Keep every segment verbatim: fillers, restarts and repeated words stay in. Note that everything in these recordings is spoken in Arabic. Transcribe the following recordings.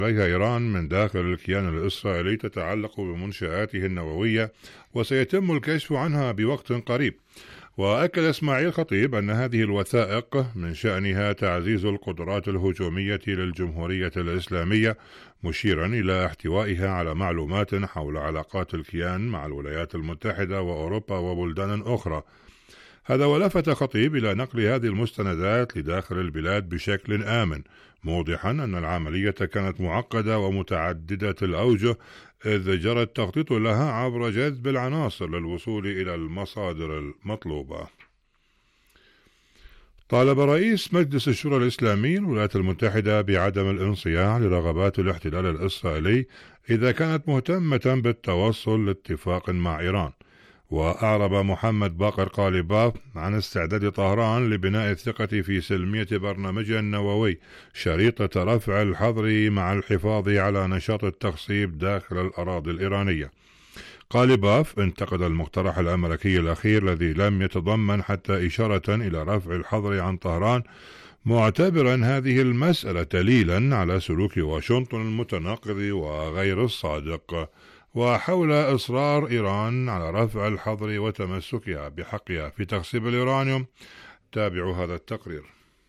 عليها إيران من داخل الكيان الإسرائيلي تتعلق بمنشآته النووية، وسيتم الكشف عنها بوقت قريب. وأكد إسماعيل خطيب أن هذه الوثائق من شأنها تعزيز القدرات الهجومية للجمهورية الإسلامية، مشيرا إلى احتوائها على معلومات حول علاقات الكيان مع الولايات المتحدة وأوروبا وبلدان أخرى. هذا ولفت خطيب إلى نقل هذه المستندات لداخل البلاد بشكل آمن، موضحا أن العملية كانت معقدة ومتعددة الأوجه، إذ جرى التخطيط لها عبر جذب العناصر للوصول إلى المصادر المطلوبة. طالب رئيس مجلس الشورى الإسلامي الولايات المتحدة بعدم الانصياع لرغبات الاحتلال الإسرائيلي إذا كانت مهتمة بالتوصل لاتفاق مع إيران. وأعرب محمد باقر قالباف عن استعداد طهران لبناء الثقة في سلمية برنامجها النووي شريطة رفع الحظر مع الحفاظ على نشاط التخصيب داخل الأراضي الإيرانية. قالباف انتقد المقترح الأمريكي الأخير الذي لم يتضمن حتى إشارة إلى رفع الحظر عن طهران، معتبرا هذه المسألة دليلا على سلوك واشنطن المتناقض وغير الصادق، وحول إصرار إيران على رفع الحظر وتمسكها بحقها في تخصيب اليورانيوم. تابعوا هذا التقرير.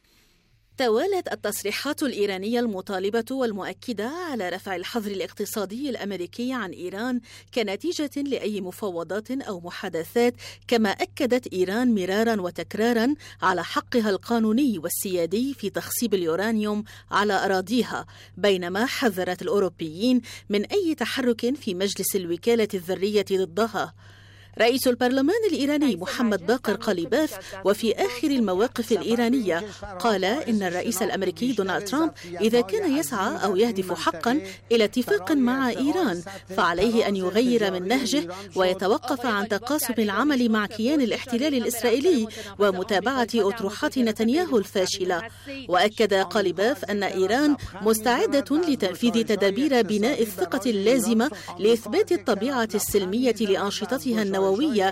توالت التصريحات الإيرانية المطالبة والمؤكدة على رفع الحظر الاقتصادي الأمريكي عن إيران كنتيجة لأي مفاوضات أو محادثات، كما أكدت إيران مرارا وتكرارا على حقها القانوني والسيادي في تخصيب اليورانيوم على أراضيها، بينما حذرت الأوروبيين من أي تحرك في مجلس الوكالة الذرية ضدها. رئيس البرلمان الإيراني محمد باقر قالباف وفي آخر المواقف الإيرانية قال إن الرئيس الأمريكي دونالد ترامب إذا كان يسعى أو يهدف حقا إلى اتفاق مع إيران فعليه أن يغير من نهجه ويتوقف عن تقاسم العمل مع كيان الاحتلال الإسرائيلي ومتابعة أطروحات نتنياهو الفاشلة. وأكد قالباف أن إيران مستعدة لتنفيذ تدابير بناء الثقة اللازمة لإثبات الطبيعة السلمية لأنشطتها النووية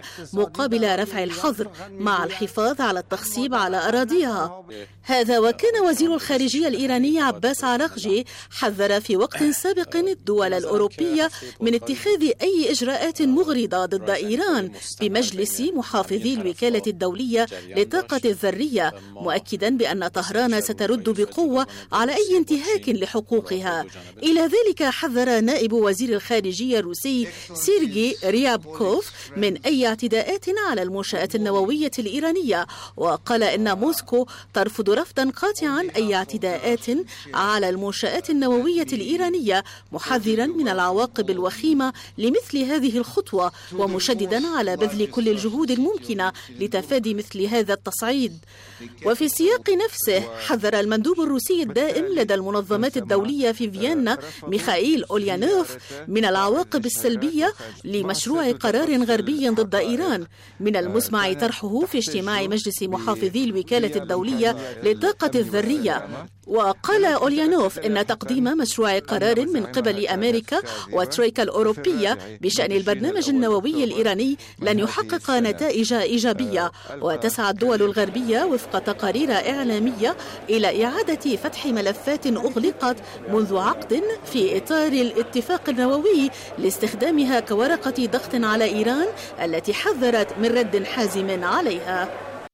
مقابل رفع الحظر مع الحفاظ على التخصيب على أراضيها. هذا وكان وزير الخارجية الإيراني عباس عراقجي حذر في وقت سابق الدول الأوروبية من اتخاذ أي إجراءات مغرضة ضد إيران بمجلس محافظي الوكالة الدولية للطاقة الذرية، مؤكدا بأن طهران سترد بقوة على أي انتهاك لحقوقها. إلى ذلك حذر نائب وزير الخارجية الروسي سيرجي ريابكوف من أي اعتداءات على المنشآت النووية الإيرانية، وقال إن موسكو ترفض رفضا قاطعا أي اعتداءات على المنشآت النووية الإيرانية، محذرا من العواقب الوخيمة لمثل هذه الخطوة، ومشددا على بذل كل الجهود الممكنة لتفادي مثل هذا التصعيد. وفي السياق نفسه حذر المندوب الروسي الدائم لدى المنظمات الدولية في فيينا ميخائيل أوليانوف من العواقب السلبية لمشروع قرار غربي ضد إيران من المسمع طرحه في اجتماع مجلس محافظي الوكالة الدولية للطاقة الذرية. وقال أوليانوف إن تقديم مشروع قرار من قبل أمريكا والترويكا الأوروبية بشأن البرنامج النووي الإيراني لن يحقق نتائج إيجابية، وتسعى الدول الغربية وفق تقارير إعلامية إلى إعادة فتح ملفات أغلقت منذ عقد في إطار الاتفاق النووي لاستخدامها كورقة ضغط على إيران التي حذرت من رد حازم عليها.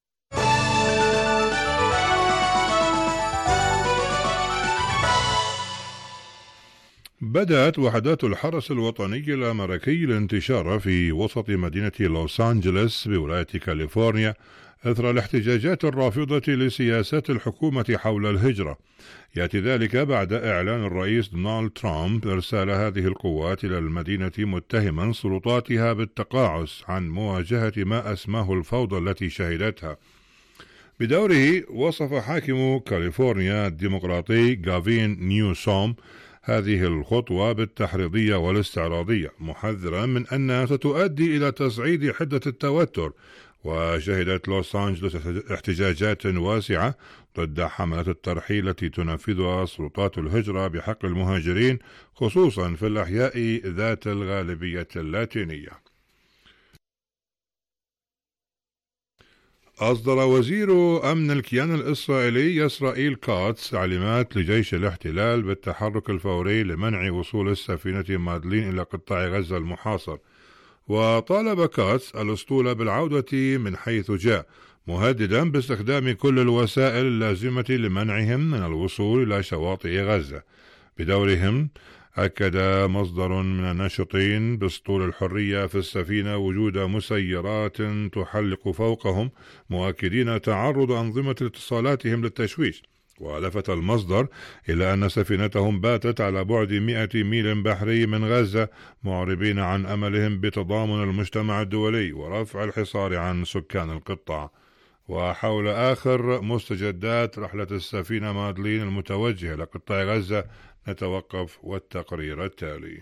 بدأت وحدات الحرس الوطني الأمريكي الانتشار في وسط مدينة لوس أنجلوس بولاية كاليفورنيا أثر الاحتجاجات الرافضة لسياسات الحكومة حول الهجرة. يأتي ذلك بعد إعلان الرئيس دونالد ترامب إرسال هذه القوات إلى المدينة متهما سلطاتها بالتقاعس عن مواجهة ما أسماه الفوضى التي شهدتها. بدوره وصف حاكم كاليفورنيا الديمقراطي غافين نيوسوم هذه الخطوة بالتحريضية والاستعراضية، محذرا من أنها ستؤدي إلى تصعيد حدة التوتر. وشهدت لوس أنجلوس احتجاجات واسعة ضد حملات الترحيل التي تنفذها سلطات الهجرة بحق المهاجرين، خصوصا في الأحياء ذات الغالبية اللاتينية. أصدر وزير أمن الكيان الإسرائيلي إسرائيل كاتس تعليمات لجيش الاحتلال بالتحرك الفوري لمنع وصول السفينة مادلين إلى قطاع غزة المحاصر. وطالب كاتس الأسطول بالعودة من حيث جاء، مهددا باستخدام كل الوسائل اللازمة لمنعهم من الوصول إلى شواطئ غزة. بدورهم أكد مصدر من الناشطين بأسطول الحرية في السفينة وجود مسيرات تحلق فوقهم، مؤكدين تعرض أنظمة اتصالاتهم للتشويش. ولفت المصدر إلى أن سفينتهم باتت على بعد مئة ميل بحري من غزة، معربين عن أملهم بتضامن المجتمع الدولي ورفع الحصار عن سكان القطاع. وحول آخر مستجدات رحلة السفينة مادلين المتوجهة لقطاع غزة نتوقف والتقرير التالي.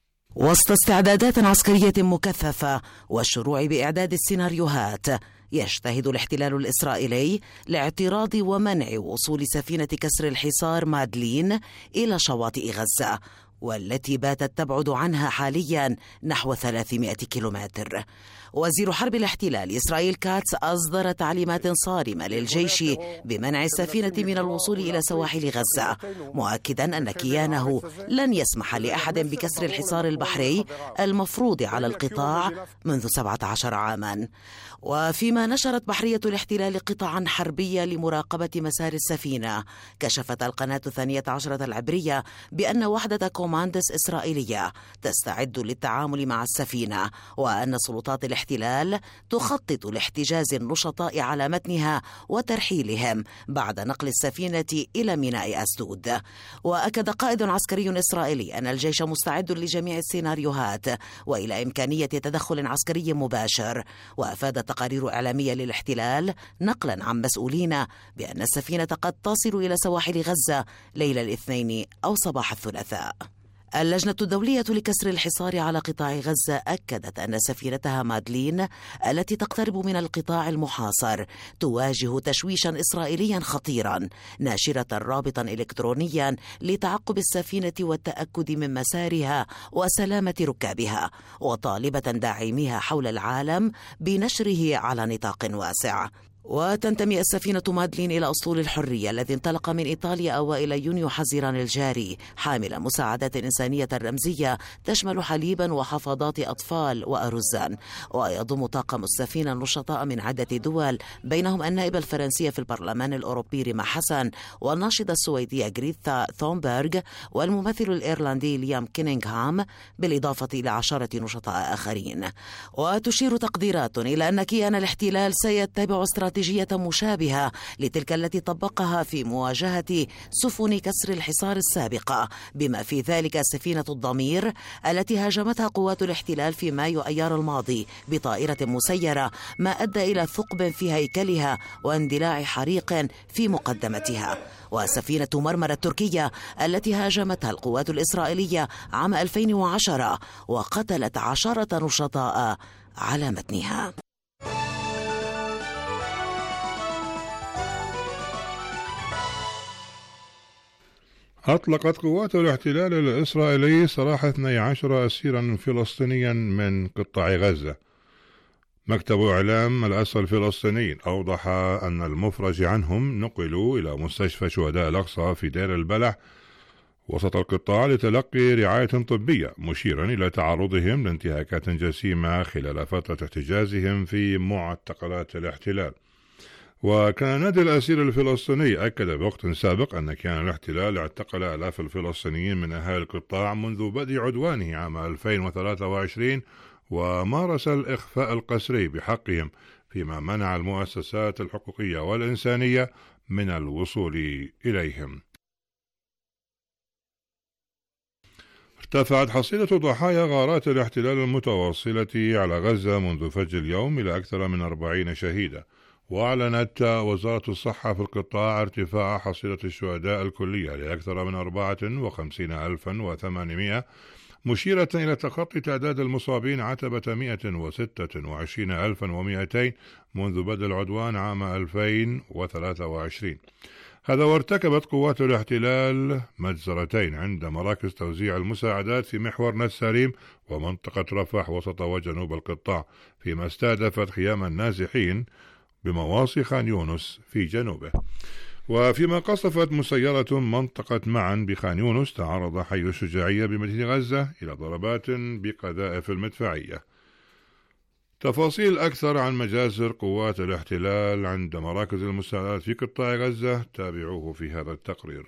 وسط استعدادات عسكرية مكثفة والشروع بإعداد السيناريوهات، يجتهد الاحتلال الإسرائيلي لاعتراض ومنع وصول سفينة كسر الحصار مادلين إلى شواطئ غزة، والتي باتت تبعد عنها حاليا نحو ثلاثمائة كيلومتر. وزير حرب الاحتلال إسرائيل كاتس أصدر تعليمات صارمة للجيش بمنع السفينة من الوصول إلى سواحل غزة، مؤكدا أن كيانه لن يسمح لأحد بكسر الحصار البحري المفروض على القطاع منذ سبعة عشر عاما. وفيما نشرت بحرية الاحتلال قطعا حربية لمراقبة مسار السفينة، كشفت القناة الثانية عشرة العبرية بأن وحدة كوماندس إسرائيلية تستعد للتعامل مع السفينة، وأن سلطات الاحتلال تخطط لاحتجاز النشطاء على متنها وترحيلهم بعد نقل السفينة إلى ميناء أسدود. وأكد قائد عسكري إسرائيلي أن الجيش مستعد لجميع السيناريوهات وإلى إمكانية تدخل عسكري مباشر. وأفادت تقارير إعلامية للاحتلال نقلا عن مسؤولين بأن السفينة قد تصل إلى سواحل غزة ليل الاثنين أو صباح الثلاثاء. اللجنة الدولية لكسر الحصار على قطاع غزة أكدت أن سفينتها مادلين التي تقترب من القطاع المحاصر تواجه تشويشا إسرائيليا خطيرا، ناشرة رابطا إلكترونيا لتعقب السفينة والتأكد من مسارها وسلامة ركابها، وطالبة داعميها حول العالم بنشره على نطاق واسع. وتنتمي السفينة مادلين إلى أسطول الحرية الذي انطلق من إيطاليا أوائل يونيو حزيران الجاري، حاملا مساعدات إنسانية رمزية تشمل حليبا وحفاضات أطفال وأرزا. ويضم طاقم السفينة النشطاء من عدة دول، بينهم النائبة الفرنسية في البرلمان الأوروبي ريما حسن، والناشطة السويدية غريتا ثونبرغ، والممثل الإيرلندي ليام كينينغهام، بالإضافة إلى عشرة نشطاء آخرين. وتشير تقديرات إلى أن كيان الاحتلال سيتبع استراتيجية مشابهة لتلك التي طبقها في مواجهة سفن كسر الحصار السابقة، بما في ذلك سفينة الضمير التي هاجمتها قوات الاحتلال في مايو أيار الماضي بطائرة مسيرة، ما أدى إلى ثقب في هيكلها واندلاع حريق في مقدمتها. وسفينة مرمرة التركية التي هاجمتها القوات الإسرائيلية عام ألفين وعشرة وقتلت عشرة نشطاء على متنها. أطلقت قوات الاحتلال الإسرائيلي سراح اثني عشر أسيرا فلسطينيا من قطاع غزة. مكتب إعلام الأسرى الفلسطينيين أوضح أن المفرج عنهم نقلوا إلى مستشفى شهداء الأقصى في دير البلح وسط القطاع لتلقي رعاية طبية، مشيرا إلى تعرضهم لانتهاكات جسيمة خلال فترة احتجازهم في معتقلات الاحتلال. وكان نادي الأسير الفلسطيني أكد بوقت سابق أن كيان الاحتلال اعتقل آلاف الفلسطينيين من أهالي القطاع منذ بدء عدوانه عام ألفين وثلاثة وعشرين، ومارس الإخفاء القسري بحقهم، فيما منع المؤسسات الحقوقية والإنسانية من الوصول إليهم. ارتفعت حصيلة ضحايا غارات الاحتلال المتواصلة على غزة منذ فجر اليوم إلى أكثر من أربعين شهيدا. وأعلنت وزارة الصحة في القطاع ارتفاع حصيلة الشهداء الكلية لأكثر من أربعة وخمسين ألفا وثمانمائة، مشيرة إلى تخطي تعداد المصابين عتبة مئة وستة وعشرين ألفا ومئتين منذ بدء العدوان عام ألفين وثلاثة وعشرين. هذا وارتكبت قوات الاحتلال مجزرتين عند مراكز توزيع المساعدات في محور نساريم ومنطقة رفح وسط وجنوب القطاع، فيما استهدفت خيام النازحين بمواصي خان يونس في جنوبه. وفيما قصفت مسيرة منطقة معا بخان يونس، تعرض حي الشجاعية بمدينة غزة إلى ضربات بقذائف المدفعية. تفاصيل أكثر عن مجازر قوات الاحتلال عند مراكز المساعدات في قطاع غزة تابعوه في هذا التقرير.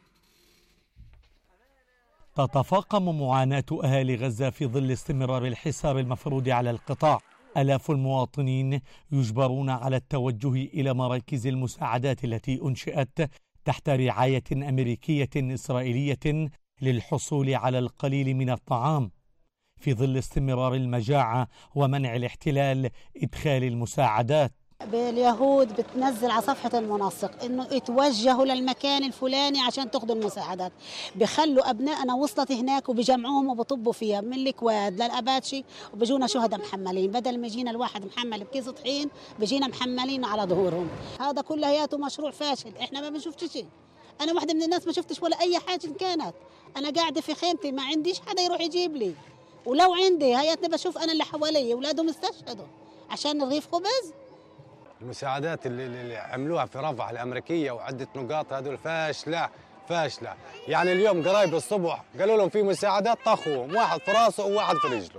تتفاقم معاناة أهالي غزة في ظل استمرار الحصار المفروض على القطاع. آلاف المواطنين يجبرون على التوجه إلى مراكز المساعدات التي أنشئت تحت رعاية أمريكية إسرائيلية للحصول على القليل من الطعام في ظل استمرار المجاعة ومنع الاحتلال إدخال المساعدات. اليهود بتنزل على صفحة المنسق إنه يتوجهوا للمكان الفلاني عشان تاخذوا المساعدات، بخلوا أبنائنا وصلت هناك وبجمعوهم وبطبوا فيها من الكواد للأباتشي، وبيجونا شهداء محملين، بدل ما يجينا الواحد محمل بكيس طحين بيجينا محملين على ظهورهم. هذا كلياته مشروع فاشل، إحنا ما بنشوفش شيء. أنا واحدة من الناس ما شفتش ولا أي حاجة كانت، أنا قاعدة في خيمتي ما عنديش حدا يروح يجيب لي، ولو عندي هياتني بشوف أنا اللي حوالي أولادهم استشهدوا عشان رغيف خبز. المساعدات اللي, اللي عملوها في رفح الأمريكية وعدة نقاط هذول فاشلة فاشلة. يعني اليوم قرايب الصبح قالوا لهم في مساعدات طخوهم، واحد في راسه وواحد في رجله.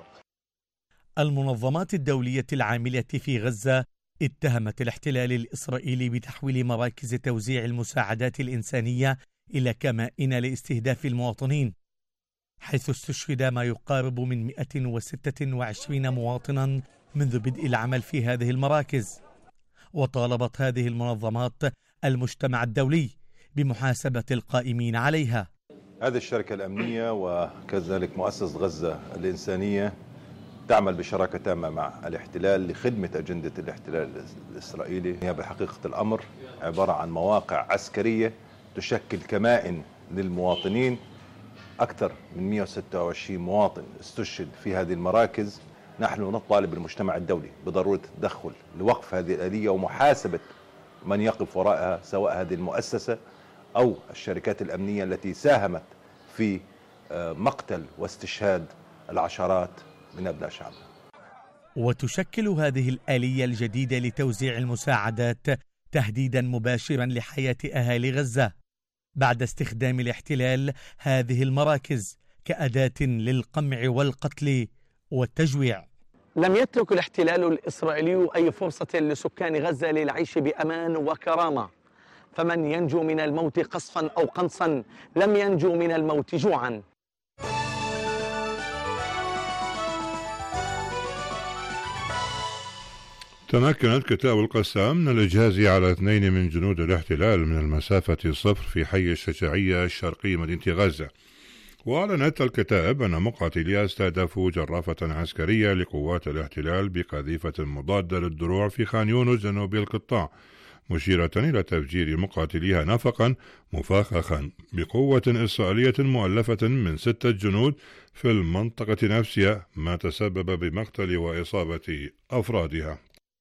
المنظمات الدولية العاملة في غزة اتهمت الاحتلال الإسرائيلي بتحويل مراكز توزيع المساعدات الإنسانية إلى كمائن لاستهداف المواطنين، حيث استشهد ما يقارب من مئة وستة وعشرين مواطنا منذ بدء العمل في هذه المراكز. وطالبت هذه المنظمات المجتمع الدولي بمحاسبة القائمين عليها. هذه الشركة الأمنية وكذلك مؤسسة غزة الإنسانية تعمل بشراكة تامة مع الاحتلال لخدمة أجندة الاحتلال الإسرائيلي. هي بحقيقة الأمر عبارة عن مواقع عسكرية تشكل كمائن للمواطنين. أكثر من مئة وستة وعشرين مواطن استشهد في هذه المراكز. نحن نطالب المجتمع الدولي بضرورة التدخل لوقف هذه الآلية ومحاسبة من يقف وراءها، سواء هذه المؤسسة أو الشركات الأمنية التي ساهمت في مقتل واستشهاد العشرات من أبناء شعبنا. وتشكل هذه الآلية الجديدة لتوزيع المساعدات تهديدا مباشرا لحياة أهالي غزة بعد استخدام الاحتلال هذه المراكز كأداة للقمع والقتل والتجويع. لم يترك الاحتلال الإسرائيلي أي فرصة لسكان غزة للعيش بأمان وكرامة، فمن ينجو من الموت قصفا أو قنصا لم ينجو من الموت جوعا. تمكنت كتاب القسام من الإجهاز على اثنين من جنود الاحتلال من المسافة صفر في حي الشجاعية الشرقي مدينة غزة. وأعلنت الكتاب أن مقاتليها استهدفوا جرافة عسكرية لقوات الاحتلال بقذيفة مضادة للدروع في خان يونس جنوب القطاع، مشيرة إلى تفجير مقاتليها نفقا مفخخا بقوة إسرائيلية مؤلفة من ستة جنود في المنطقة نفسها، ما تسبب بمقتل وإصابة أفرادها.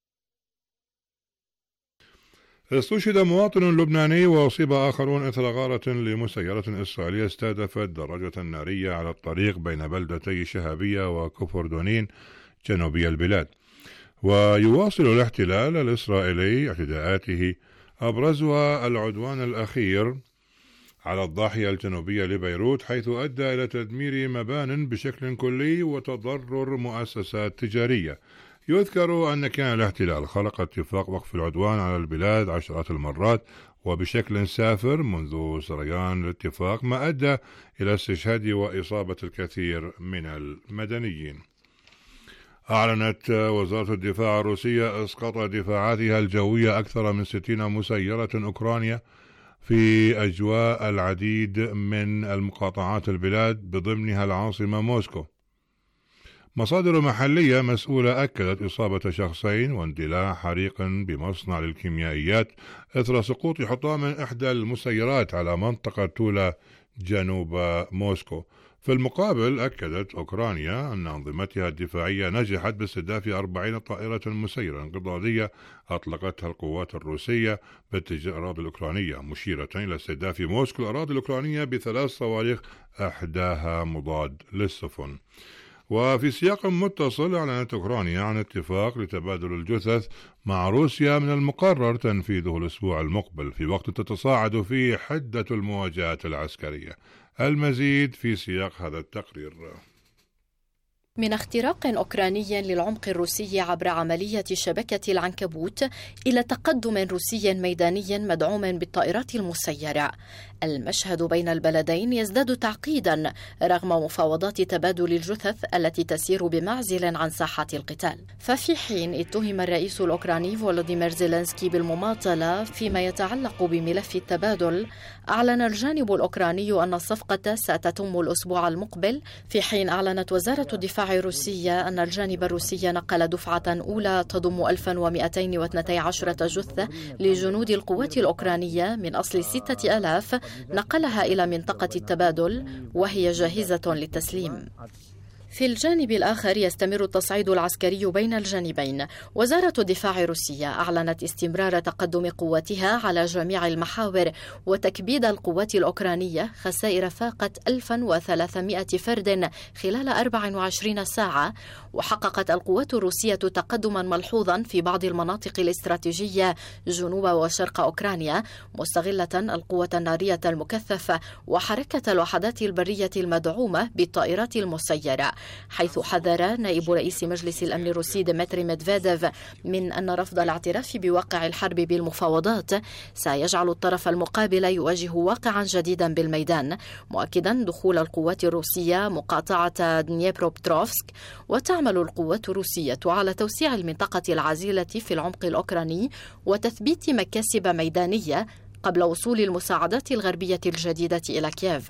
استشهد مواطن لبناني وأصيب آخرون إثر غارة لمسيرة إسرائيلية استهدفت دراجة نارية على الطريق بين بلدتي شهابية وكفر دونين جنوبي البلاد. ويواصل الاحتلال الإسرائيلي اعتداءاته أبرزها العدوان الأخير على الضاحية الجنوبية لبيروت، حيث أدى إلى تدمير مبان بشكل كلي وتضرر مؤسسات تجارية. يذكر أن كان الاحتلال خلق اتفاق وقف العدوان على البلاد عشرات المرات وبشكل سافر منذ سريان الاتفاق، ما أدى إلى استشهاد وإصابة الكثير من المدنيين. أعلنت وزارة الدفاع الروسية إسقاط دفاعاتها الجوية أكثر من ستين مسيرة أوكرانية في أجواء العديد من المقاطعات البلاد بضمنها العاصمة موسكو. مصادر محلية مسؤولة أكدت إصابة شخصين واندلاع حريق بمصنع للكيميائيات إثر سقوط حطام إحدى المسيرات على منطقة تولا جنوب موسكو. في المقابل أكدت أوكرانيا أن أنظمتها الدفاعية نجحت باستهداف أربعين طائرة مسيرة انقضاضية أطلقتها القوات الروسية باتجاه الأراضي الأوكرانية، مشيرة إلى استهداف موسكو الأراضي الأوكرانية بثلاث صواريخ أحداها مضاد للسفن. وفي سياق متصل أعلنت أوكرانيا عن اتفاق لتبادل الجثث مع روسيا من المقرر تنفيذه الأسبوع المقبل في وقت تتصاعد فيه حدة المواجهات العسكرية. المزيد في سياق هذا التقرير. من اختراق أوكراني للعمق الروسي عبر عملية شبكة العنكبوت إلى تقدم روسي ميداني مدعوم بالطائرات المسيرة، المشهد بين البلدين يزداد تعقيدا رغم مفاوضات تبادل الجثث التي تسير بمعزل عن ساحة القتال. ففي حين اتهم الرئيس الأوكراني فولوديمير زيلينسكي بالمماطلة فيما يتعلق بملف التبادل، أعلن الجانب الأوكراني أن الصفقة ستتم الأسبوع المقبل، في حين أعلنت وزارة الدفاع الروسية أن الجانب الروسي نقل دفعة أولى تضم ألف ومئتين واثنتي عشرة جثة لجنود القوات الأوكرانية من أصل ستة آلاف، نقلها إلى منطقة التبادل وهي جاهزة للتسليم. في الجانب الآخر يستمر التصعيد العسكري بين الجانبين. وزارة الدفاع الروسية أعلنت استمرار تقدم قواتها على جميع المحاور وتكبيد القوات الأوكرانية خسائر فاقت ألف وثلاثمئة فرد خلال أربع وعشرين ساعة، وحققت القوات الروسية تقدما ملحوظا في بعض المناطق الاستراتيجية جنوب وشرق أوكرانيا، مستغلة القوة النارية المكثفة وحركة الوحدات البرية المدعومة بالطائرات المسيرة، حيث حذر نائب رئيس مجلس الأمن الروسي ديمتري ميدفيديف من أن رفض الاعتراف بواقع الحرب بالمفاوضات سيجعل الطرف المقابل يواجه واقعا جديدا بالميدان، مؤكدا دخول القوات الروسية مقاطعة دنيبروبتروفسك. وتعمل القوات الروسية على توسيع المنطقة العزيلة في العمق الأوكراني وتثبيت مكاسب ميدانية قبل وصول المساعدات الغربية الجديدة إلى كييف.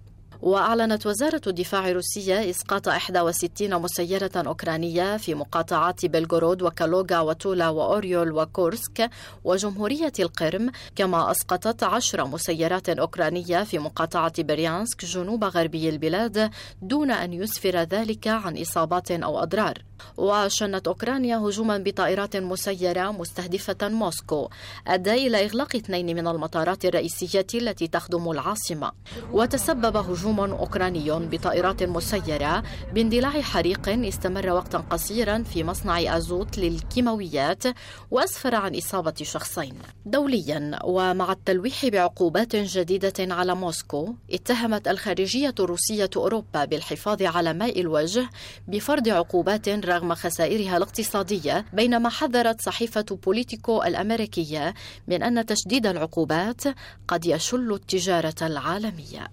وأعلنت وزارة الدفاع الروسية إسقاط إحدى وستين مسيرة أوكرانية في مقاطعات بلغورود وكالوغا وتولا وأوريول وكورسك وجمهورية القرم، كما أسقطت عشر مسيرات أوكرانية في مقاطعة بريانسك جنوب غربي البلاد دون أن يسفر ذلك عن إصابات أو أضرار. وشنت أوكرانيا هجوما بطائرات مسيرة مستهدفة موسكو أدى إلى إغلاق اثنين من المطارات الرئيسية التي تخدم العاصمة. وتسبب هجوم أوكراني بطائرات مسيرة باندلاع حريق استمر وقتا قصيرا في مصنع أزوت للكيماويات وأسفر عن إصابة شخصين. دوليا، ومع التلويح بعقوبات جديدة على موسكو، اتهمت الخارجية الروسية أوروبا بالحفاظ على ماء الوجه بفرض عقوبات رغم خسائرها الاقتصادية، بينما حذرت صحيفة بوليتيكو الأمريكية من أن تشديد العقوبات قد يشل التجارة العالمية.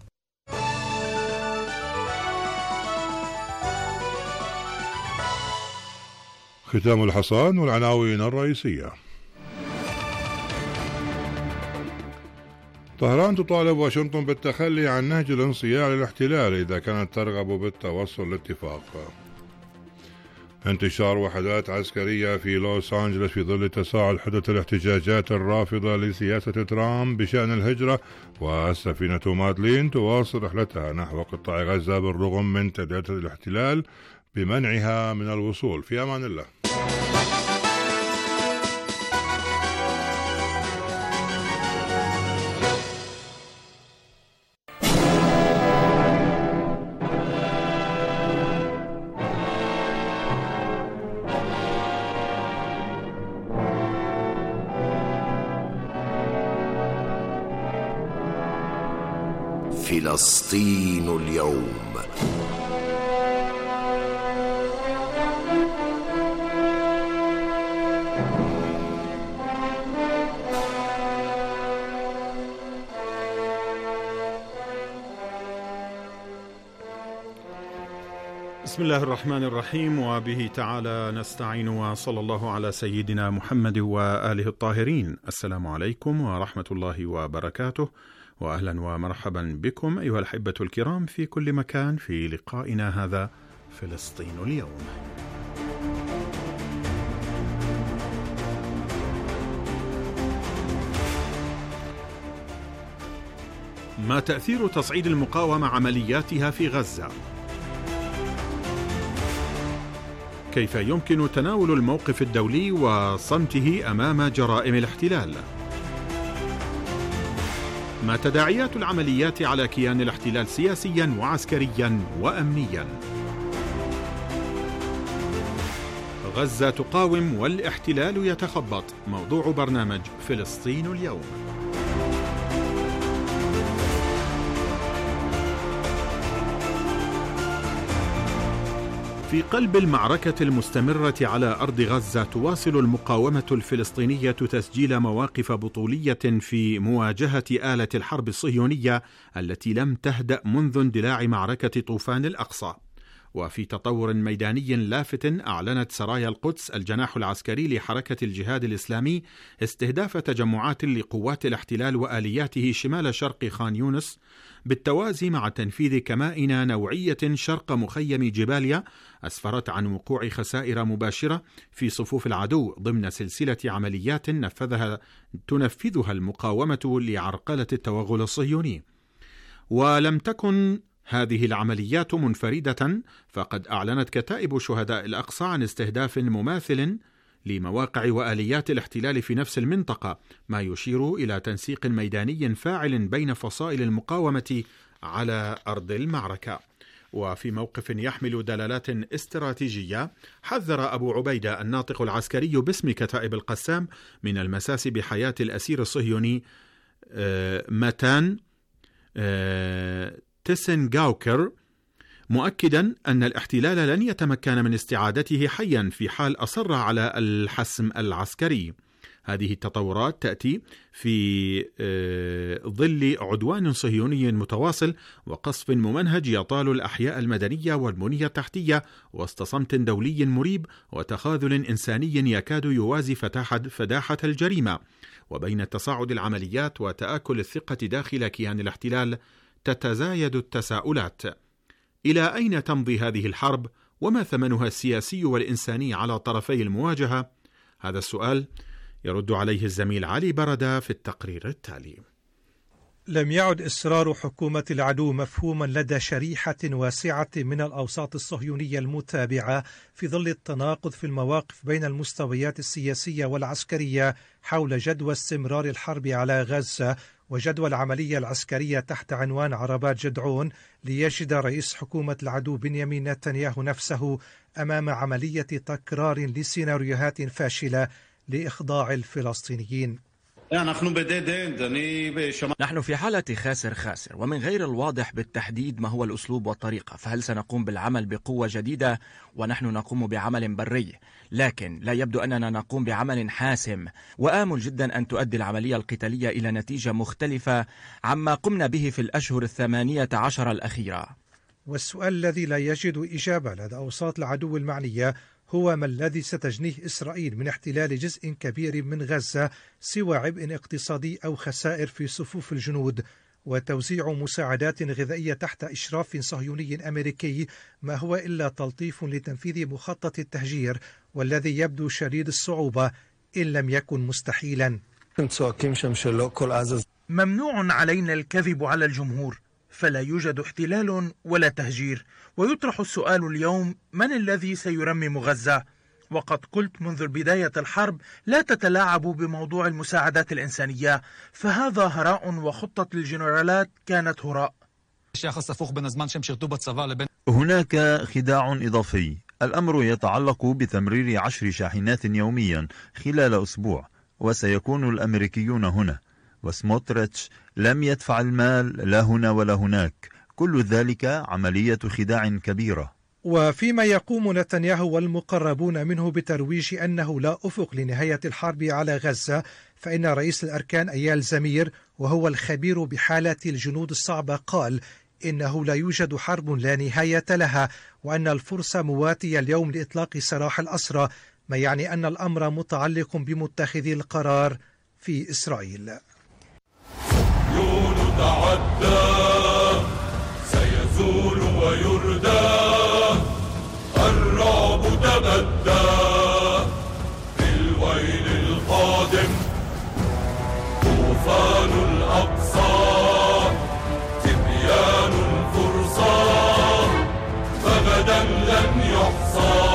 ختام الحصان والعناوين الرئيسية. طهران تطالب واشنطن بالتخلي عن نهج الانصياع للاحتلال إذا كانت ترغب بالتوصل لاتفاق. انتشار وحدات عسكرية في لوس أنجلوس في ظل تصاعد حدة الاحتجاجات الرافضة لسياسة ترامب بشأن الهجرة، والسفينة مادلين تواصل رحلتها نحو قطاع غزة بالرغم من تهديدات الاحتلال بمنعها من الوصول. في أمان الله. فلسطين اليوم. بسم الله الرحمن الرحيم، وبه تعالى نستعين، وصلى الله على سيدنا محمد وآله الطاهرين. السلام عليكم ورحمة الله وبركاته، وأهلا ومرحبا بكم أيها الأحبة الكرام في كل مكان في لقائنا هذا فلسطين اليوم. ما تأثير تصعيد المقاومة عملياتها في غزة؟ كيف يمكن تناول الموقف الدولي وصمته أمام جرائم الاحتلال؟ ما تداعيات العمليات على كيان الاحتلال سياسيا وعسكريا وأمنيا؟ غزة تقاوم والاحتلال يتخبط. موضوع برنامج فلسطين اليوم. في قلب المعركة المستمرة على أرض غزة، تواصل المقاومة الفلسطينية تسجيل مواقف بطولية في مواجهة آلة الحرب الصهيونية التي لم تهدأ منذ اندلاع معركة طوفان الأقصى. وفي تطور ميداني لافت، أعلنت سرايا القدس الجناح العسكري لحركة الجهاد الإسلامي استهداف تجمعات لقوات الاحتلال وآلياته شمال شرق خان يونس، بالتوازي مع تنفيذ كمائن نوعية شرق مخيم جباليا أسفرت عن وقوع خسائر مباشرة في صفوف العدو ضمن سلسلة عمليات نفذها تنفذها المقاومة لعرقلة التوغل الصهيوني. ولم تكن هذه العمليات منفردة، فقد أعلنت كتائب شهداء الأقصى عن استهداف مماثل لمواقع وآليات الاحتلال في نفس المنطقة، ما يشير إلى تنسيق ميداني فاعل بين فصائل المقاومة على أرض المعركة. وفي موقف يحمل دلالات استراتيجية، حذر أبو عبيدة الناطق العسكري باسم كتائب القسام من المساس بحياة الأسير الصهيوني ماتان تيسنغاوكر، مؤكدا أن الاحتلال لن يتمكن من استعادته حيا في حال أصر على الحسم العسكري. هذه التطورات تأتي في ظل عدوان صهيوني متواصل وقصف ممنهج يطال الأحياء المدنية والبنية التحتية وسط صمت دولي مريب وتخاذل إنساني يكاد يوازي فداحة الجريمة. وبين تصاعد العمليات وتآكل الثقة داخل كيان الاحتلال تتزايد التساؤلات: إلى أين تمضي هذه الحرب؟ وما ثمنها السياسي والإنساني على طرفي المواجهة؟ هذا السؤال يرد عليه الزميل علي بردة في التقرير التالي. لم يعد إصرار حكومة العدو مفهوما لدى شريحة واسعة من الأوساط الصهيونية المتابعة في ظل التناقض في المواقف بين المستويات السياسية والعسكرية حول جدوى استمرار الحرب على غزة وجدوى العملية العسكرية تحت عنوان عربات جدعون، ليجد رئيس حكومة العدو بنيامين نتنياهو نفسه أمام عملية تكرار لسيناريوهات فاشلة لإخضاع الفلسطينيين. نحن في حالة خاسر خاسر، ومن غير الواضح بالتحديد ما هو الأسلوب والطريقة. فهل سنقوم بالعمل بقوة جديدة ونحن نقوم بعمل بري؟ لكن لا يبدو أننا نقوم بعمل حاسم، وآمل جدا أن تؤدي العملية القتالية إلى نتيجة مختلفة عما قمنا به في الأشهر الثمانية عشر الأخيرة. والسؤال الذي لا يجد إجابة لدى أوساط العدو المعنية هو ما الذي ستجنيه إسرائيل من احتلال جزء كبير من غزة سوى عبء اقتصادي أو خسائر في صفوف الجنود وتوزيع مساعدات غذائية تحت إشراف صهيوني أمريكي، ما هو إلا تلطيف لتنفيذ مخطط التهجير والذي يبدو شديد الصعوبة إن لم يكن مستحيلا. ممنوع علينا الكذب على الجمهور، فلا يوجد احتلال ولا تهجير. ويطرح السؤال اليوم: من الذي سيرمم غزة؟ وقد قلت منذ بداية الحرب لا تتلاعبوا بموضوع المساعدات الإنسانية، فهذا هراء وخطة الجنرالات كانت هراء. هناك خداع إضافي. الأمر يتعلق بتمرير عشر شاحنات يوميا خلال أسبوع، وسيكون الأمريكيون هنا، وسموتريتش لم يدفع المال لا هنا ولا هناك. كل ذلك عملية خداع كبيرة. وفيما يقوم نتنياهو والمقربون منه بترويج أنه لا أفق لنهاية الحرب على غزة، فإن رئيس الأركان أيال زمير وهو الخبير بحالة الجنود الصعبة قال إنه لا يوجد حرب لا نهاية لها، وأن الفرصة مواتية اليوم لإطلاق سراح الأسرى، ما يعني أن الأمر متعلق بمتخذي القرار في إسرائيل. صهيون تعدى سيزول ويردى، الرعب تبدى في الويل القادم، طوفان الأقصى تبيان الفرصى، فغدا لن يحصى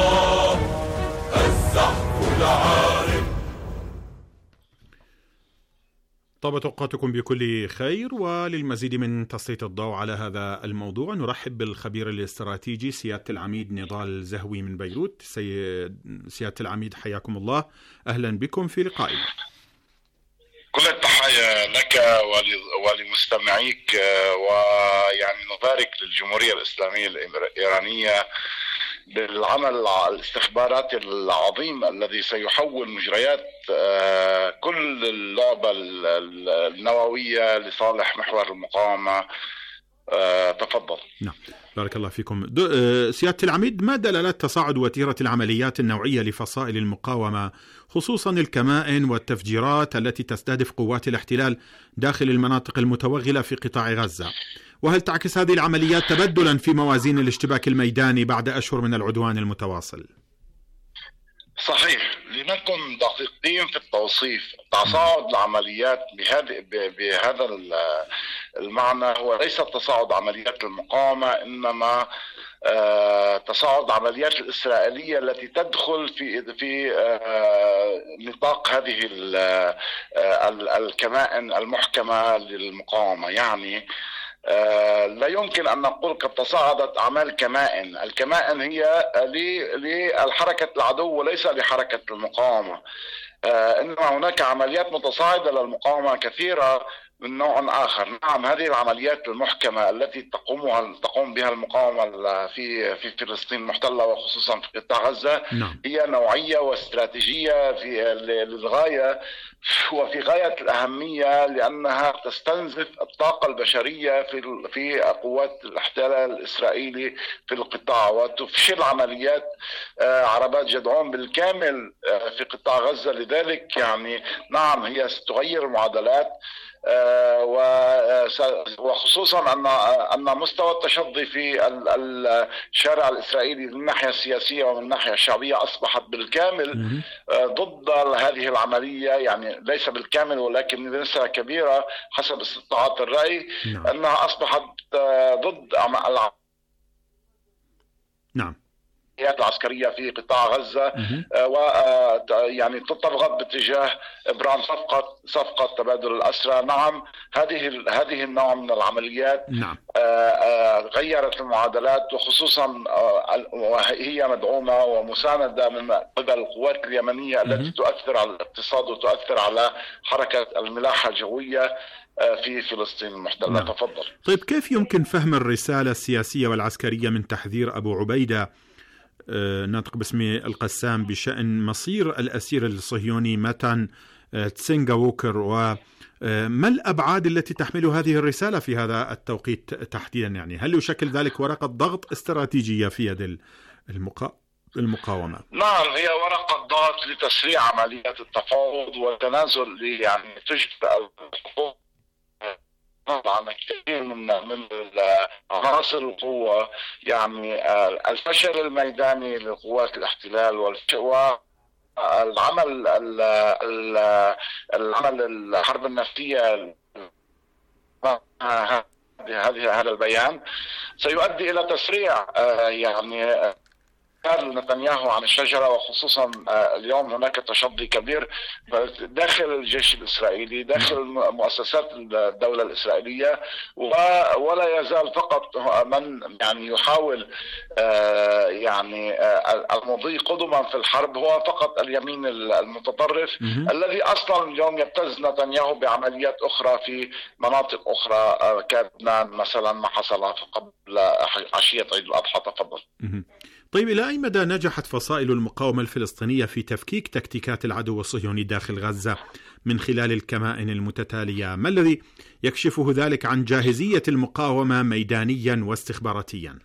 الزحف العارم. طابت أوقاتكم بكل خير. وللمزيد من تسليط الضوء على هذا الموضوع نرحب بالخبير الاستراتيجي سيادة العميد نضال زهوي من بيروت. سيادة العميد حياكم الله، أهلا بكم في لقائنا. كل التحية لك ولمستمعيك، ويعني نبارك للجمهورية الإسلامية الإيرانية بالعمل الاستخباراتي العظيم الذي سيحول مجريات كل اللعبة النووية لصالح محور المقاومة. تفضل. نعم، بارك الله فيكم. سيادة العميد، ما دلالات تصاعد وتيرة العمليات النوعية لفصائل المقاومة، خصوصا الكمائن والتفجيرات التي تستهدف قوات الاحتلال داخل المناطق المتوغلة في قطاع غزة؟ وهل تعكس هذه العمليات تبدلا في موازين الاشتباك الميداني بعد أشهر من العدوان المتواصل؟ صحيح، لنكن دقيقين في التوصيف. تصاعد العمليات بهذا المعنى هو ليس تصاعد عمليات المقاومة، إنما تصاعد عمليات الإسرائيلية التي تدخل في في نطاق هذه الكمائن المحكمة للمقاومة. يعني لا يمكن أن نقول قد تصاعدت أعمال كمائن. الكمائن هي للحركة العدو وليس لحركة المقاومة، إنما هناك عمليات متصاعدة للمقاومة كثيرة من نوع آخر. نعم، هذه العمليات المحكمة التي تقومها تقوم بها المقاومة في في فلسطين المحتلة وخصوصا في قطاع غزة نعم. هي نوعية واستراتيجية في للغاية وفي غاية الأهمية، لأنها تستنزف الطاقة البشرية في في قوات الاحتلال الإسرائيلي في القطاع، وتفشل عمليات عربات جدعون بالكامل في قطاع غزة. لذلك يعني نعم، هي ستغير المعادلات، وخصوصا أن أن مستوى التشظي في الشارع الإسرائيلي من الناحية السياسية ومن الناحية الشعبية أصبحت بالكامل ضد هذه العملية. يعني ليس بالكامل ولكن بنسبة كبيرة حسب استطلاعات الرأي أنها أصبحت ضد نعم العسكرية في قطاع غزة، ويعني تضغط باتجاه إبرام صفقة صفقة تبادل الأسرى. نعم، هذه هذه النوع من العمليات نعم. غيرت المعادلات، وخصوصا وهي مدعومة ومساندة من قبل القوات اليمنية التي تؤثر على الاقتصاد وتؤثر على حركة الملاحة الجوية في فلسطين المحتلة. نعم. تفضل. طيب، كيف يمكن فهم الرسالة السياسية والعسكرية من تحذير أبو عبيدة ناطق باسم القسام بشأن مصير الأسير الصهيوني ماتان تسينغا ووكر، وما الأبعاد التي تحمل هذه الرسالة في هذا التوقيت تحديدا؟ يعني هل يشكل ذلك ورقة ضغط استراتيجية في يد المقا... المقاومة؟ نعم، هي ورقة ضغط لتسريع عمليات التفاوض والتنازل، يعني تجبر الحقوق طبعا كثير من من عناصر القوة. يعني الفشل الميداني لقوات الاحتلال والعمل العمل الحرب النفسية، هذه هذا البيان سيؤدي إلى تسريع يعني نتنياهو عن الشجرة. وخصوصا اليوم هناك تشظي كبير داخل الجيش الإسرائيلي، داخل مؤسسات الدولة الإسرائيلية، ولا يزال فقط من يعني يحاول يعني المضي قدما في الحرب هو فقط اليمين المتطرف الذي أصلا اليوم يبتز نتنياهو بعمليات أخرى في مناطق أخرى كلبنان مثلا، ما حصل قبل عشية عيد الأضحى. تفضل. طيب، إلى أي مدى نجحت فصائل المقاومة الفلسطينية في تفكيك تكتيكات العدو الصهيوني داخل غزة من خلال الكمائن المتتالية؟ ما الذي يكشفه ذلك عن جاهزية المقاومة ميدانيا واستخباراتيا؟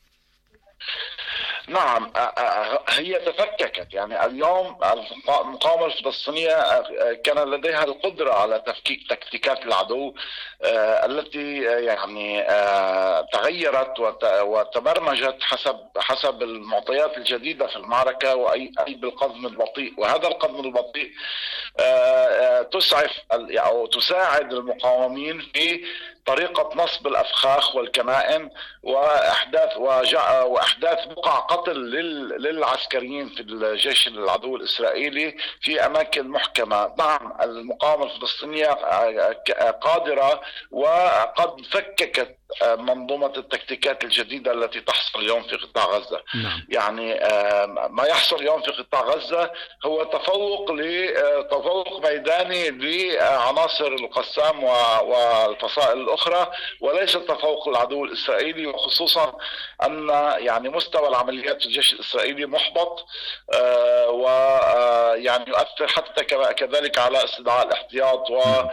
نعم، هي تفككت. يعني اليوم المقاومة الفلسطينية كان لديها القدرة على تفكيك تكتيكات العدو التي يعني تغيرت وتبرمجت حسب حسب المعطيات الجديدة في المعركة، وأي بالقدم البطيء. وهذا القدم البطيء تسعف أو تساعد المقاومين في طريقة نصب الأفخاخ والكمائن وأحداث وأحداث بقع قتل للعسكريين في الجيش العدو الإسرائيلي في أماكن محكمة. نعم المقاومة الفلسطينية قادرة وقد فككت منظومة التكتيكات الجديدة التي تحصل اليوم في قطاع غزة. نعم. يعني ما يحصل اليوم في قطاع غزة هو تفوق لتفوق ميداني لعناصر القسام والفصائل الأخرى وليس تفوق العدو الإسرائيلي، وخصوصا أن يعني مستوى العمليات في الجيش الإسرائيلي محبط ويعني يؤثر حتى كذلك على استدعاء الاحتياط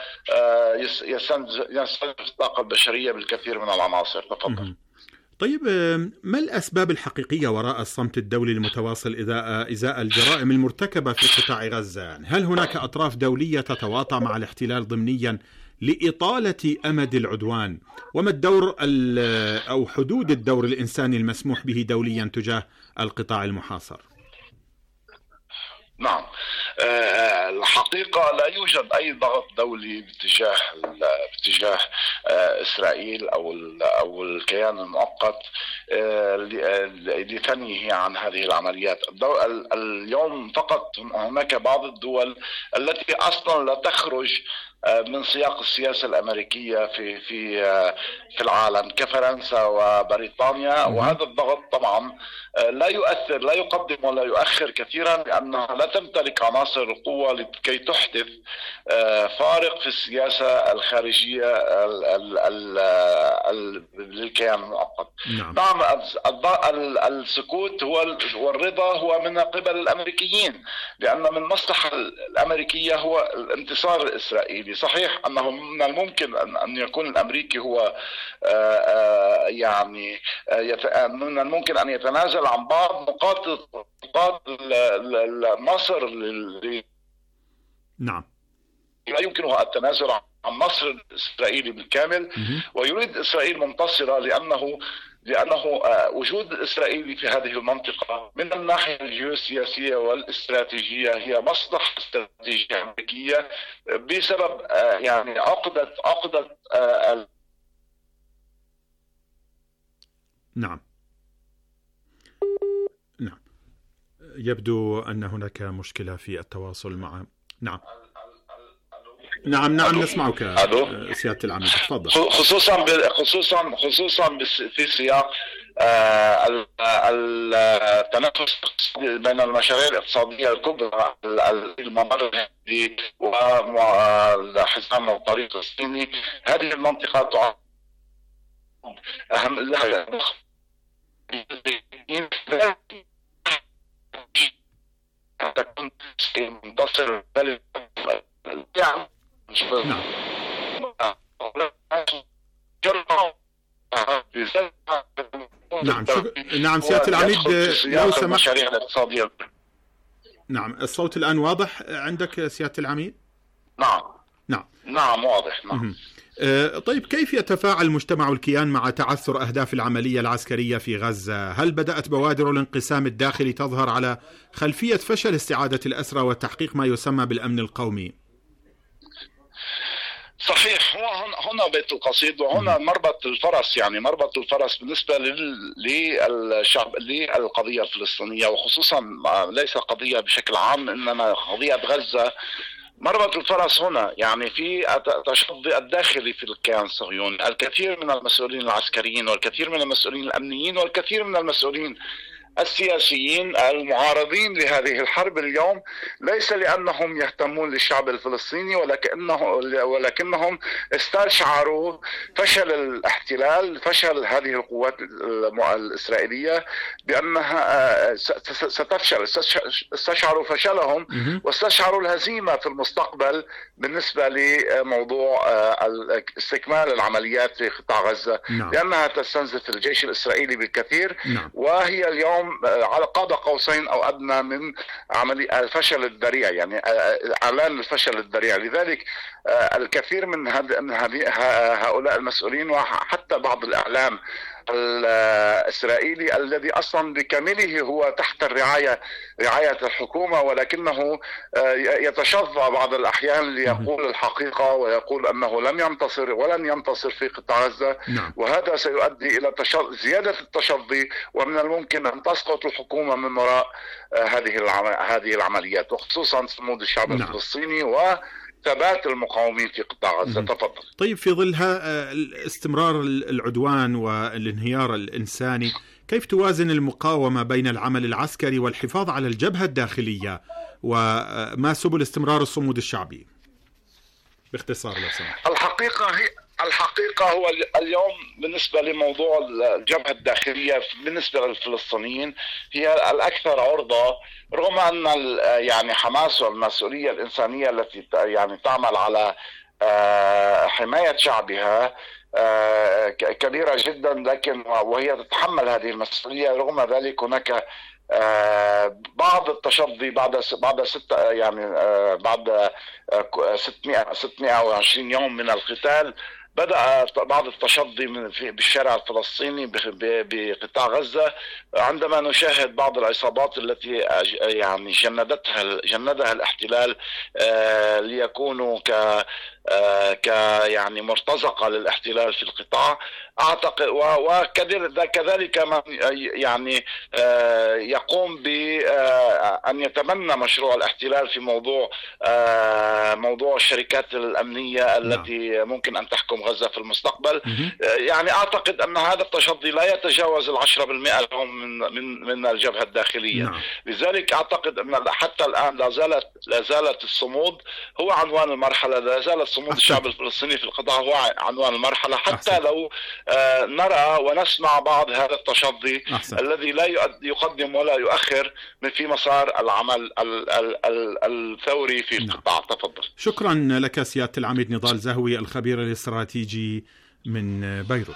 ويستنزف الطاقة البشرية بالكثير من العناصر. تفضل. طيب ما الأسباب الحقيقية وراء الصمت الدولي المتواصل إزاء إزاء الجرائم المرتكبة في قطاع غزة؟ هل هناك أطراف دولية تتواطى مع الاحتلال ضمنيا لإطالة أمد العدوان؟ وما الدور أو حدود الدور الإنساني المسموح به دوليا تجاه القطاع المحاصر؟ نعم الحقيقة لا يوجد أي ضغط دولي باتجاه باتجاه إسرائيل أو أو الكيان المؤقت لتنهي عن هذه العمليات. اليوم فقط هناك بعض الدول التي أصلا لا تخرج من سياق السياسة الأمريكية في في في العالم كفرنسا وبريطانيا، وهذا الضغط طبعا لا يؤثر لا يقدم ولا يؤخر كثيرا لأنها لا تمتلك عناصر القوة لكي تحدث فارق في السياسة الخارجية للكيان المؤقت. نعم السكوت هو والرضا هو من قبل الأمريكيين، لأن من المصلحة الأمريكية هو الانتصار الإسرائيلي. صحيح أنه من الممكن أن يكون الأمريكي هو يعني من الممكن أن يتنازل عن بعض نقاط نقاط النصر. نعم لا يمكنه التنازل عن النصر الإسرائيلي بالكامل، ويريد إسرائيل منتصرة لأنه لأنه وجود الإسرائيلي في هذه المنطقة من الناحية الجيوسياسية والاستراتيجية هي مصلحة استراتيجية أمريكية بسبب يعني عقدة عقدة نعم نعم يبدو أن هناك مشكلة في التواصل مع نعم نعم نعم نسمعك سيادة العميد، تفضل. خصوصا خصوصا خصوصا في سياق التنافس بين المشاريع الاقتصادية الكبرى الممر الهندي وحزام الطريق الصيني. هذه المنطقة أهم لها تكون منتصر يعني نعم. نعم شك... نعم سيادة العميد لو سمحت. نعم الصوت الآن واضح عندك سيادة العميد؟ نعم نعم نعم واضح. نعم أه طيب كيف يتفاعل المجتمع والكيان مع تعثر أهداف العملية العسكرية في غزة؟ هل بدأت بوادر الانقسام الداخلي تظهر على خلفية فشل استعادة الأسرى وتحقيق ما يسمى بالأمن القومي؟ صحيح، هو هنا بيت القصيد وهنا مربط الفرس، يعني مربط الفرس بالنسبة للشعب للقضية الفلسطينية، وخصوصا ليس قضية بشكل عام إنما قضية غزة. مربط الفرس هنا يعني في التشظي الداخلي في الكيان الصهيوني. الكثير من المسؤولين العسكريين والكثير من المسؤولين الأمنيين والكثير من المسؤولين السياسيين المعارضين لهذه الحرب اليوم ليس لأنهم يهتمون للشعب الفلسطيني ولكنه ولكنهم استشعروا فشل الاحتلال، فشل هذه القوات الإسرائيلية بأنها ستفشل. استشعروا فشلهم واستشعروا الهزيمة في المستقبل بالنسبة لموضوع استكمال العمليات في قطاع غزة، لأنها تستنزف الجيش الإسرائيلي بالكثير، وهي اليوم على قاب قوسين أو أدنى من عملية الفشل الذريع، يعني إعلان الفشل الذريع. لذلك الكثير من هؤلاء المسؤولين وحتى بعض الإعلام الإسرائيلي الذي أصلا بكامله هو تحت الرعاية رعاية الحكومة، ولكنه يتشظى بعض الأحيان ليقول الحقيقة ويقول أنه لم ينتصر ولن ينتصر في قطاع غزة. وهذا سيؤدي إلى زيادة التشظي، ومن الممكن أن تسقط الحكومة من وراء هذه هذه العمليات، وخصوصا صمود الشعب نعم. الفلسطيني وثبات المقاومين في قطاع غزة. تفضل. طيب، في ظلها استمرار العدوان والانهيار الإنساني، كيف توازن المقاومة بين العمل العسكري والحفاظ على الجبهة الداخلية، وما سبل استمرار الصمود الشعبي؟ باختصار لو سمحت. الحقيقة هي الحقيقة هو اليوم بالنسبة لموضوع الجبهة الداخلية بالنسبة للفلسطينيين هي الأكثر عرضة، رغم أن يعني حماس والمسؤولية الإنسانية التي يعني تعمل على حماية شعبها كبيرة جدا، لكن وهي تتحمل هذه المسؤولية. رغم ذلك هناك بعض التشظي بعد بعد ستة يعني بعد ستمائة وعشرين يوم من القتال بدأ بعض التشظي بالشارع الفلسطيني بقطاع غزة، عندما نشاهد بعض العصابات التي يعني جندتها جندها الاحتلال ليكونوا ك ك يعني مرتزقة للاحتلال في القطاع. أعتقد وكذلك من يعني يقوم بأن يتبنى مشروع الاحتلال في موضوع موضوع الشركات الأمنية التي ممكن أن تحكم غزة في المستقبل. يعني أعتقد أن هذا التشظي لا يتجاوز العشرة بالمئة من من من الجبهة الداخلية. نعم. لذلك أعتقد أن حتى الآن لا زالت لا زالت الصمود هو عنوان المرحلة، لا زالت صمود الشعب الفلسطيني في القطاع هو عنوان المرحلة، حتى أحسن. لو آه نرى ونسمع بعض هذا التشظي أحسن. الذي لا يقدم ولا يؤخر في مسار العمل ال ال ال الثوري في القطاع. نعم. تفضل. شكرا لك سيادة العميد نضال زهوي، الخبير الاستراتيجي من بيروت.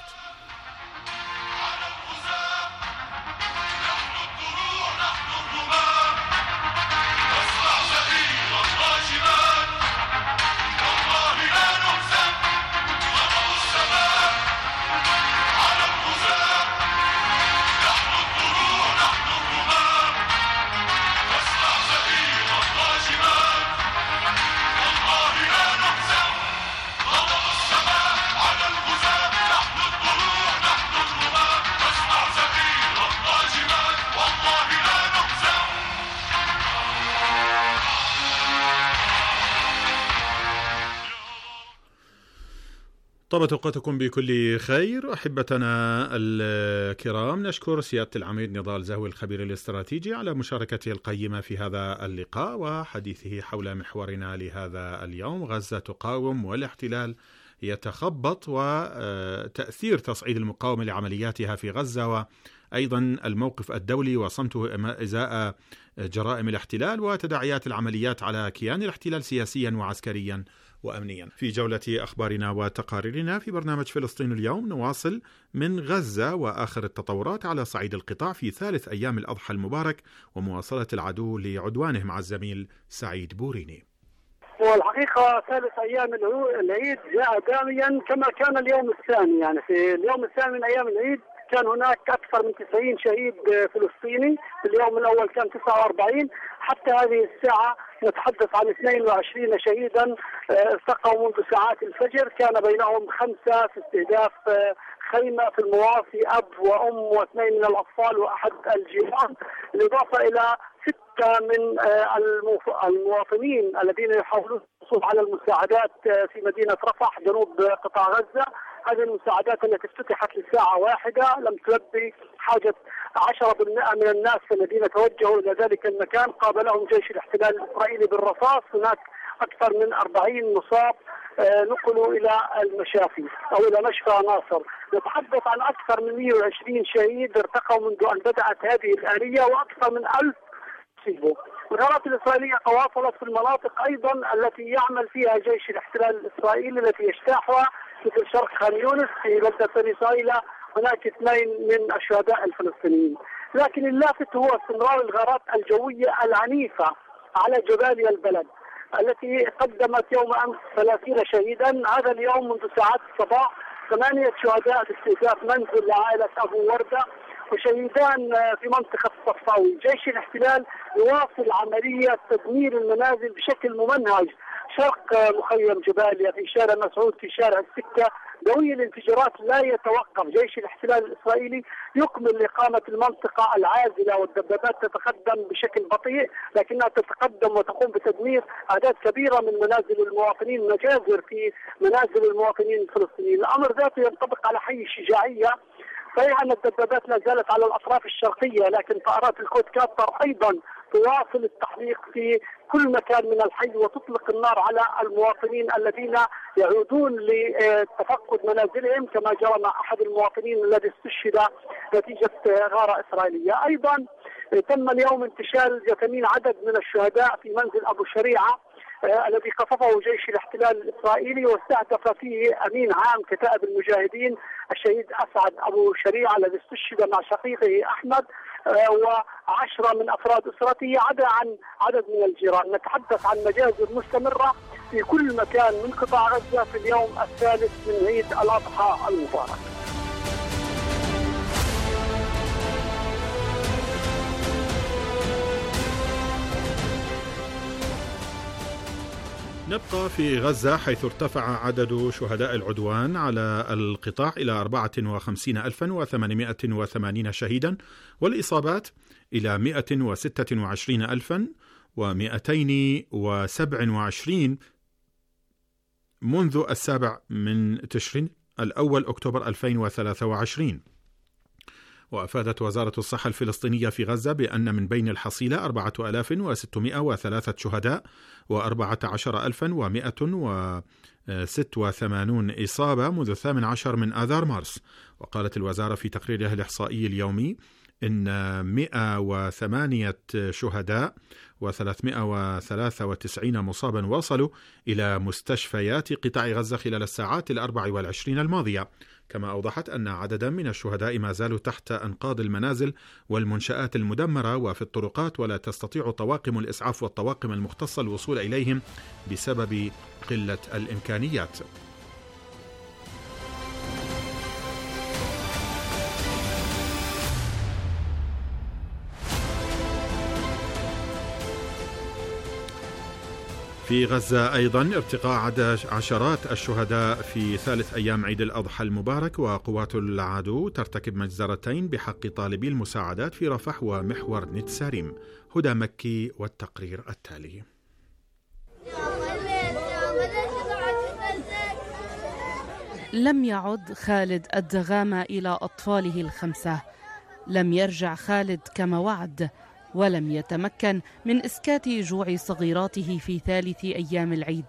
طابت أوقاتكم بكل خير. أحبتنا الكرام، نشكر سيادة العميد نضال زهوي الخبير الاستراتيجي على مشاركته القيمة في هذا اللقاء وحديثه حول محورنا لهذا اليوم: غزة تقاوم والاحتلال يتخبط، وتأثير تصعيد المقاومة لعملياتها في غزة، وأيضا الموقف الدولي وصمته إزاء جرائم الاحتلال وتداعيات العمليات على كيان الاحتلال سياسيا وعسكريا وأمنيا. في جولة أخبارنا وتقاريرنا في برنامج فلسطين اليوم نواصل من غزة وآخر التطورات على صعيد القطاع في ثالث أيام الأضحى المبارك ومواصلة العدو لعدوانه مع الزميل سعيد بوريني. والحقيقة ثالث أيام العيد جاء داميا كما كان اليوم الثاني، يعني في اليوم الثاني من أيام العيد كان هناك أكثر من تسعين شهيد فلسطيني، في اليوم الأول كان تسعة وأربعين، حتى هذه الساعة نتحدث عن اثنين وعشرين شهيدا التقوا منذ ساعات الفجر، كان بينهم خمسة في استهداف خيمة في المواصي، أب وأم واثنين من الأطفال وأحد الجيران، بالإضافة إلى ستة من المواطنين الذين يحاولون الحصول على المساعدات في مدينة رفح جنوب قطاع غزة. هذه المساعدات التي افتتحت لساعة واحدة لم تلبي حاجة عشرة بالمئة من الناس الذين توجهوا إلى ذلك المكان. قابلهم جيش الاحتلال الإسرائيلي بالرصاص، هناك أكثر من أربعين مصاب نقلوا إلى المشافي أو إلى مشفى ناصر. نتحدث عن أكثر من مئة وعشرين شهيد ارتقوا منذ أن بدأت هذه الآلية، وأكثر من ألف سيبوا. الغارات الإسرائيلية تواصلت في المناطق أيضا التي يعمل فيها جيش الاحتلال الإسرائيلي التي يجتاحها، مثل شرق خان يونس في بلدة بني صايلة هناك اثنين من الشهداء الفلسطينيين. لكن اللافت هو استمرار الغارات الجوية العنيفة على جبال البلد التي قدمت يوم أمس ثلاثين شهيدا. هذا اليوم منذ ساعات الصباح ثمانية شهداء باستهداف منزل لعائلة أبو وردة وشهيدان في منطقة الصفاوي. جيش الاحتلال يواصل عملية تدمير المنازل بشكل ممنهج شرق مخيم جباليا، في شارع مسعود، في شارع السكة. دوي الانفجارات لا يتوقف. جيش الاحتلال الإسرائيلي يكمل إقامة المنطقة العازلة، والدبابات تتقدم بشكل بطيء لكنها تتقدم وتقوم بتدمير أعداد كبيرة من منازل المواطنين، مجازر في منازل المواطنين الفلسطينيين. الأمر ذاته ينطبق على حي الشجاعية. صحيح أن الدبابات لا زالت على الأطراف الشرقية، لكن طائرات الكود كابتر أيضا تواصل التحليق في كل مكان من الحي وتطلق النار على المواطنين الذين يعودون لتفقد منازلهم، كما جرى مع أحد المواطنين الذي استشهد نتيجة غارة إسرائيلية. أيضا تم اليوم انتشال جثمين عدد من الشهداء في منزل أبو شريعة آه الذي قصفه جيش الاحتلال الإسرائيلي واستهدف فيه أمين عام كتائب المجاهدين الشهيد أسعد أبو شريعة الذي استشهد مع شقيقه أحمد آه وعشرة من أفراد أسرته، عدا عن عدد من الجيران. نتحدث عن مجازر مستمرة في كل مكان من قطاع غزة في اليوم الثالث من عيد الأضحى المبارك. نبقى في غزة، حيث ارتفع عدد شهداء العدوان على القطاع إلى أربعة وخمسين ألفا وثمانمائة وثمانين شهيدا، والإصابات إلى مائة وستة وعشرين ألفا ومائتين وسبعة وعشرين منذ السابع من تشرين الأول أكتوبر ألفين وثلاثة وعشرين. وأفادت وزارة الصحة الفلسطينية في غزة بأن من بين الحصيلة أربعة آلاف وستمائة وثلاثة شهداء وأربعة عشر ألفا ومائة وستة وثمانين إصابة منذ الثامن عشر من آذار مارس. وقالت الوزارة في تقريرها الإحصائي اليومي إن مائة وثمانية شهداء وثلاثمائة وثلاثة وتسعين مصابا وصلوا إلى مستشفيات قطاع غزة خلال الساعات الأربع والعشرين الماضية. كما أوضحت أن عددا من الشهداء ما زالوا تحت أنقاض المنازل والمنشآت المدمرة وفي الطرقات، ولا تستطيع طواقم الإسعاف والطواقم المختصة الوصول إليهم بسبب قلة الإمكانيات. في غزة أيضا ارتقاء عدد عشرات الشهداء في ثالث أيام عيد الأضحى المبارك، وقوات العدو ترتكب مجزرتين بحق طالبي المساعدات في رفح ومحور نتساريم. هدى مكي والتقرير التالي. لم يعد خالد الدغامة إلى أطفاله الخمسة. لم يرجع خالد كما وعد، ولم يتمكن من إسكات جوع صغيراته في ثالث أيام العيد.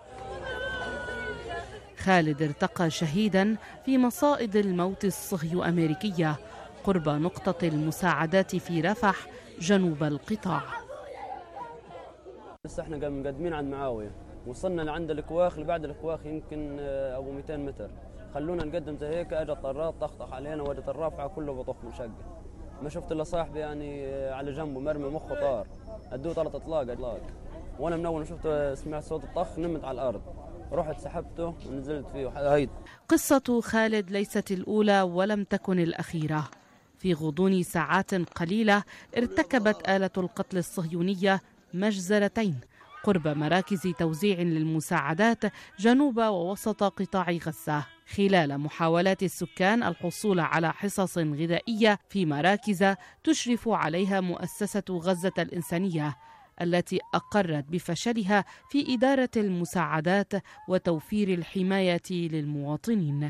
خالد ارتقى شهيدا في مصائد الموت الصهيو أمريكية قرب نقطة المساعدات في رفح جنوب القطاع. بس احنا مقدمين عند معاوية، وصلنا لعند الكواخ، اللي بعد الكواخ يمكن أبو مئتين متر. خلونا نقدم زي هيك، اجى طراد طخطخ علينا، وجت الرافعة كله بطخ من شقة. ما شفت الا صاحبي يعني على جنبه مرمي مخه طار، ادوه ثلاث اطلاق اطلاق، وانا من اول شفته سمعت صوت الطخ نمت على الارض، رحت سحبته ونزلت فيه. هيد قصة خالد ليست الأولى ولم تكن الأخيرة. في غضون ساعات قليلة ارتكبت آلة القتل الصهيونية مجزرتين قرب مراكز توزيع للمساعدات جنوب ووسط قطاع غزة، خلال محاولات السكان الحصول على حصص غذائية في مراكز تشرف عليها مؤسسة غزة الإنسانية، التي أقرت بفشلها في إدارة المساعدات وتوفير الحماية للمواطنين.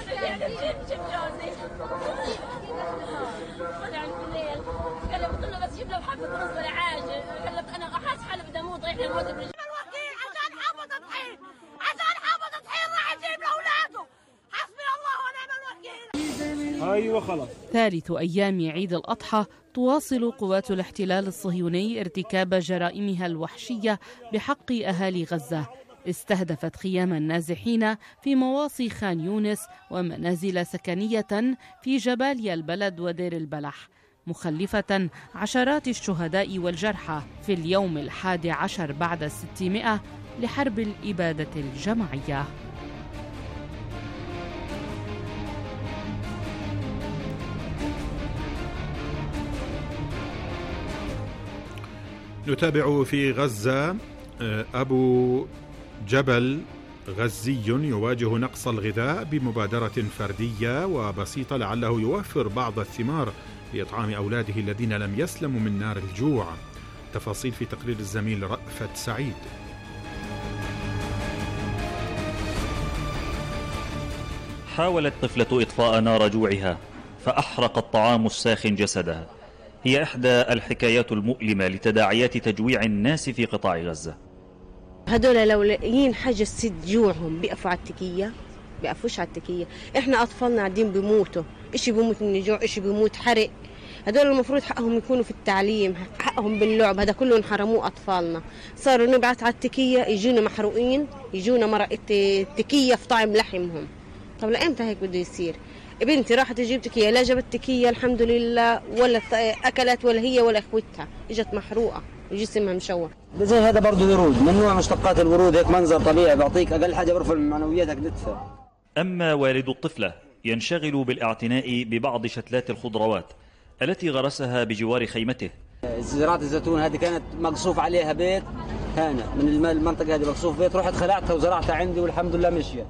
أيوة خلاص. ثالث أيام عيد الأضحى تواصل قوات الاحتلال الصهيوني ارتكاب جرائمها الوحشية بحق أهالي غزة. استهدفت خيام النازحين في مواصي خان يونس ومنازل سكنية في جباليا البلد ودير البلح، مخلفة عشرات الشهداء والجرحى في اليوم الحادي عشر بعد الستمائة لحرب الإبادة الجماعية. نتابع في غزة. أبو جبل غزي يواجه نقص الغذاء بمبادرة فردية وبسيطة لعله يوفر بعض الثمار لإطعام أولاده الذين لم يسلموا من نار الجوع. تفاصيل في تقرير الزميل رأفت سعيد. حاولت طفلة إطفاء نار جوعها فأحرق الطعام الساخن جسدها. هي إحدى الحكايات المؤلمة لتداعيات تجويع الناس في قطاع غزة. هدول لو لاقيين حاجة تسد جوعهم بيقفوا على التكية، بيقفوش على التكية. احنا أطفالنا قاعدين بيموتوا، إشي بيموت من الجوع، إشي بيموت حرق. هدول المفروض حقهم يكونوا في التعليم، حقهم باللعب، هذا كله انحرموه أطفالنا. صاروا نبعث على التكية يجونا محروقين، يجونا مرق التكية في طعم لحمهم. طب لأمتى هيك بده يصير؟ بنتي راحت تجيب تكية، لا جابت تكية الحمد لله، ولا أكلت ولا هي ولا أخوتها، إجت محروقة وجسمها مشوه. زي هذا برضه ورود، ممنوع مشتقات الورود، هيك منظر طبيعي بيعطيك أقل حاجة برفع معنوياتك ندفع. أما والد الطفلة ينشغل بالاعتناء ببعض شتلات الخضروات التي غرسها بجوار خيمته. زراعة الزيتون هذه كانت مقصوف عليها بيت، هنا من المنطقة هذه مقصوف بيت، رحت خلعتها وزرعتها عندي والحمد لله مشيت.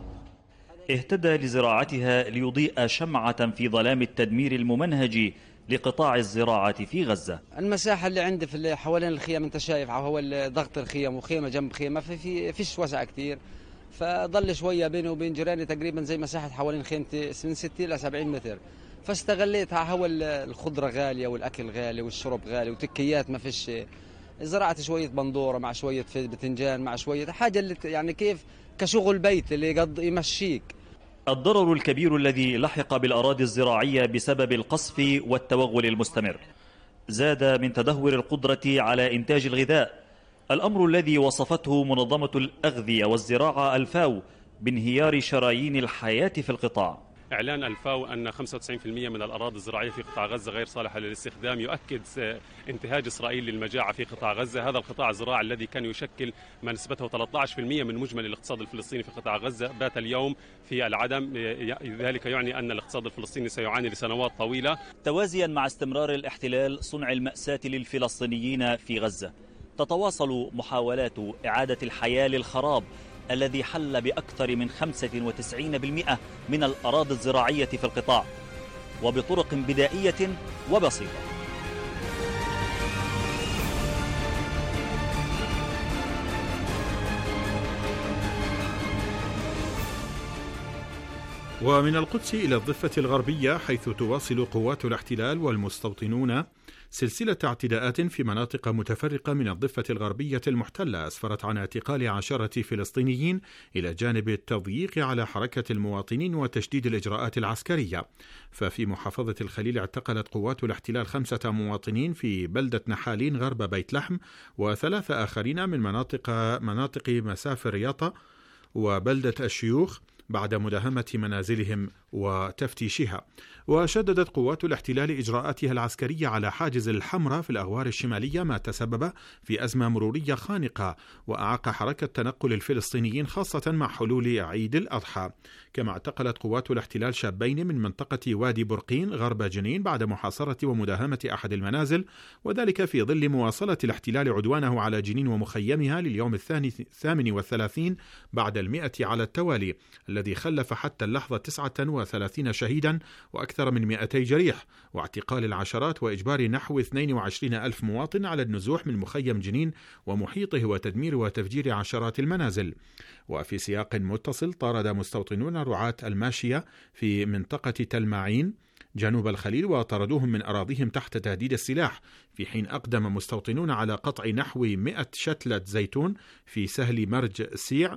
اهتدى لزراعتها ليضيء شمعة في ظلام التدمير الممنهج لقطاع الزراعة في غزة. المساحة اللي عندي في حوالين الخيام انت شايف هو ضغط الخيام وخيمة جنب خيمة، في في فيش وسع كتير، فضل شوية بيني وبين جيراني تقريبا زي مساحة حوالين خيمتي من ستين إلى سبعين متر، فاستغليتها. هو الخضرة غالية والأكل غالي والشرب غالي وتكيات ما فيش. زرعت شوية بندورة مع شوية بتنجان مع شوية حاجة اللي يعني كيف كشغل بيت اللي يقض يمشيك. الضرر الكبير الذي لحق بالأراضي الزراعية بسبب القصف والتوغل المستمر زاد من تدهور القدرة على إنتاج الغذاء، الأمر الذي وصفته منظمة الأغذية والزراعة الفاو بانهيار شرايين الحياة في القطاع. إعلان الفاو أن خمسة وتسعين بالمئة من الأراضي الزراعية في قطاع غزة غير صالحة للاستخدام يؤكد انتهاج إسرائيل للمجاعة في قطاع غزة. هذا القطاع الزراعي الذي كان يشكل ما نسبته ثلاثة عشر بالمئة من مجمل الاقتصاد الفلسطيني في قطاع غزة بات اليوم في العدم. ذلك يعني أن الاقتصاد الفلسطيني سيعاني لسنوات طويلة. توازيا مع استمرار الاحتلال صنع المأساة للفلسطينيين في غزة، تتواصل محاولات إعادة الحياة للخراب الذي حل بأكثر من خمسة وتسعين بالمئة من الأراضي الزراعية في القطاع وبطرق بدائية وبسيطة. ومن القدس إلى الضفة الغربية، حيث تواصل قوات الاحتلال والمستوطنون سلسلة اعتداءات في مناطق متفرقة من الضفة الغربية المحتلة أسفرت عن اعتقال عشرة فلسطينيين إلى جانب التضييق على حركة المواطنين وتشديد الإجراءات العسكرية. ففي محافظة الخليل اعتقلت قوات الاحتلال خمسة مواطنين في بلدة نحالين غرب بيت لحم، وثلاثة آخرين من مناطق مناطق مسافر رياطة وبلدة الشيوخ بعد مداهمة منازلهم وتفتيشها. وشددت قوات الاحتلال إجراءاتها العسكرية على حاجز الحمراء في الأغوار الشمالية، ما تسبب في أزمة مرورية خانقة وأعاق حركة تنقل الفلسطينيين خاصة مع حلول عيد الأضحى. كما اعتقلت قوات الاحتلال شابين من منطقة وادي برقين غرب جنين بعد محاصرة ومداهمة أحد المنازل، وذلك في ظل مواصلة الاحتلال عدوانه على جنين ومخيمها لليوم الثاني الثامن والثلاثين بعد المئة على التوالي، الذي خلف حتى اللحظة تسعة وثلاثين شهيدا وأكثر من مئتي جريح، واعتقال العشرات وإجبار نحو اثنين وعشرين ألف مواطن على النزوح من مخيم جنين ومحيطه وتدمير وتفجير عشرات المنازل. وفي سياق متصل، طارد مستوطنون رعاة الماشية في منطقة تلماعين جنوب الخليل وطردوهم من أراضيهم تحت تهديد السلاح، في حين أقدم مستوطنون على قطع نحو مئة شتلة زيتون في سهل مرج سيع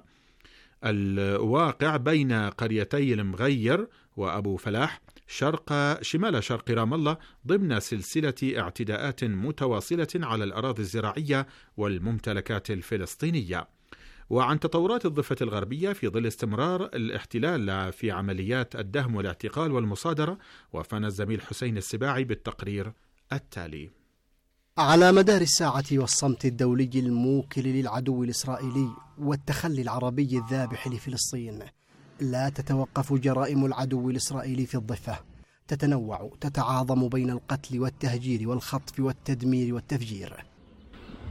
الواقع بين قريتي المغير وأبو فلاح شرق شمال شرق رام الله، ضمن سلسلة اعتداءات متواصلة على الأراضي الزراعية والممتلكات الفلسطينية. وعن تطورات الضفة الغربية في ظل استمرار الاحتلال في عمليات الدهم والاعتقال والمصادرة، وفانا الزميل حسين السباعي بالتقرير التالي. على مدار الساعة والصمت الدولي الموكل للعدو الإسرائيلي والتخلي العربي الذابح لفلسطين، لا تتوقف جرائم العدو الإسرائيلي في الضفة، تتنوع تتعاظم بين القتل والتهجير والخطف والتدمير والتفجير.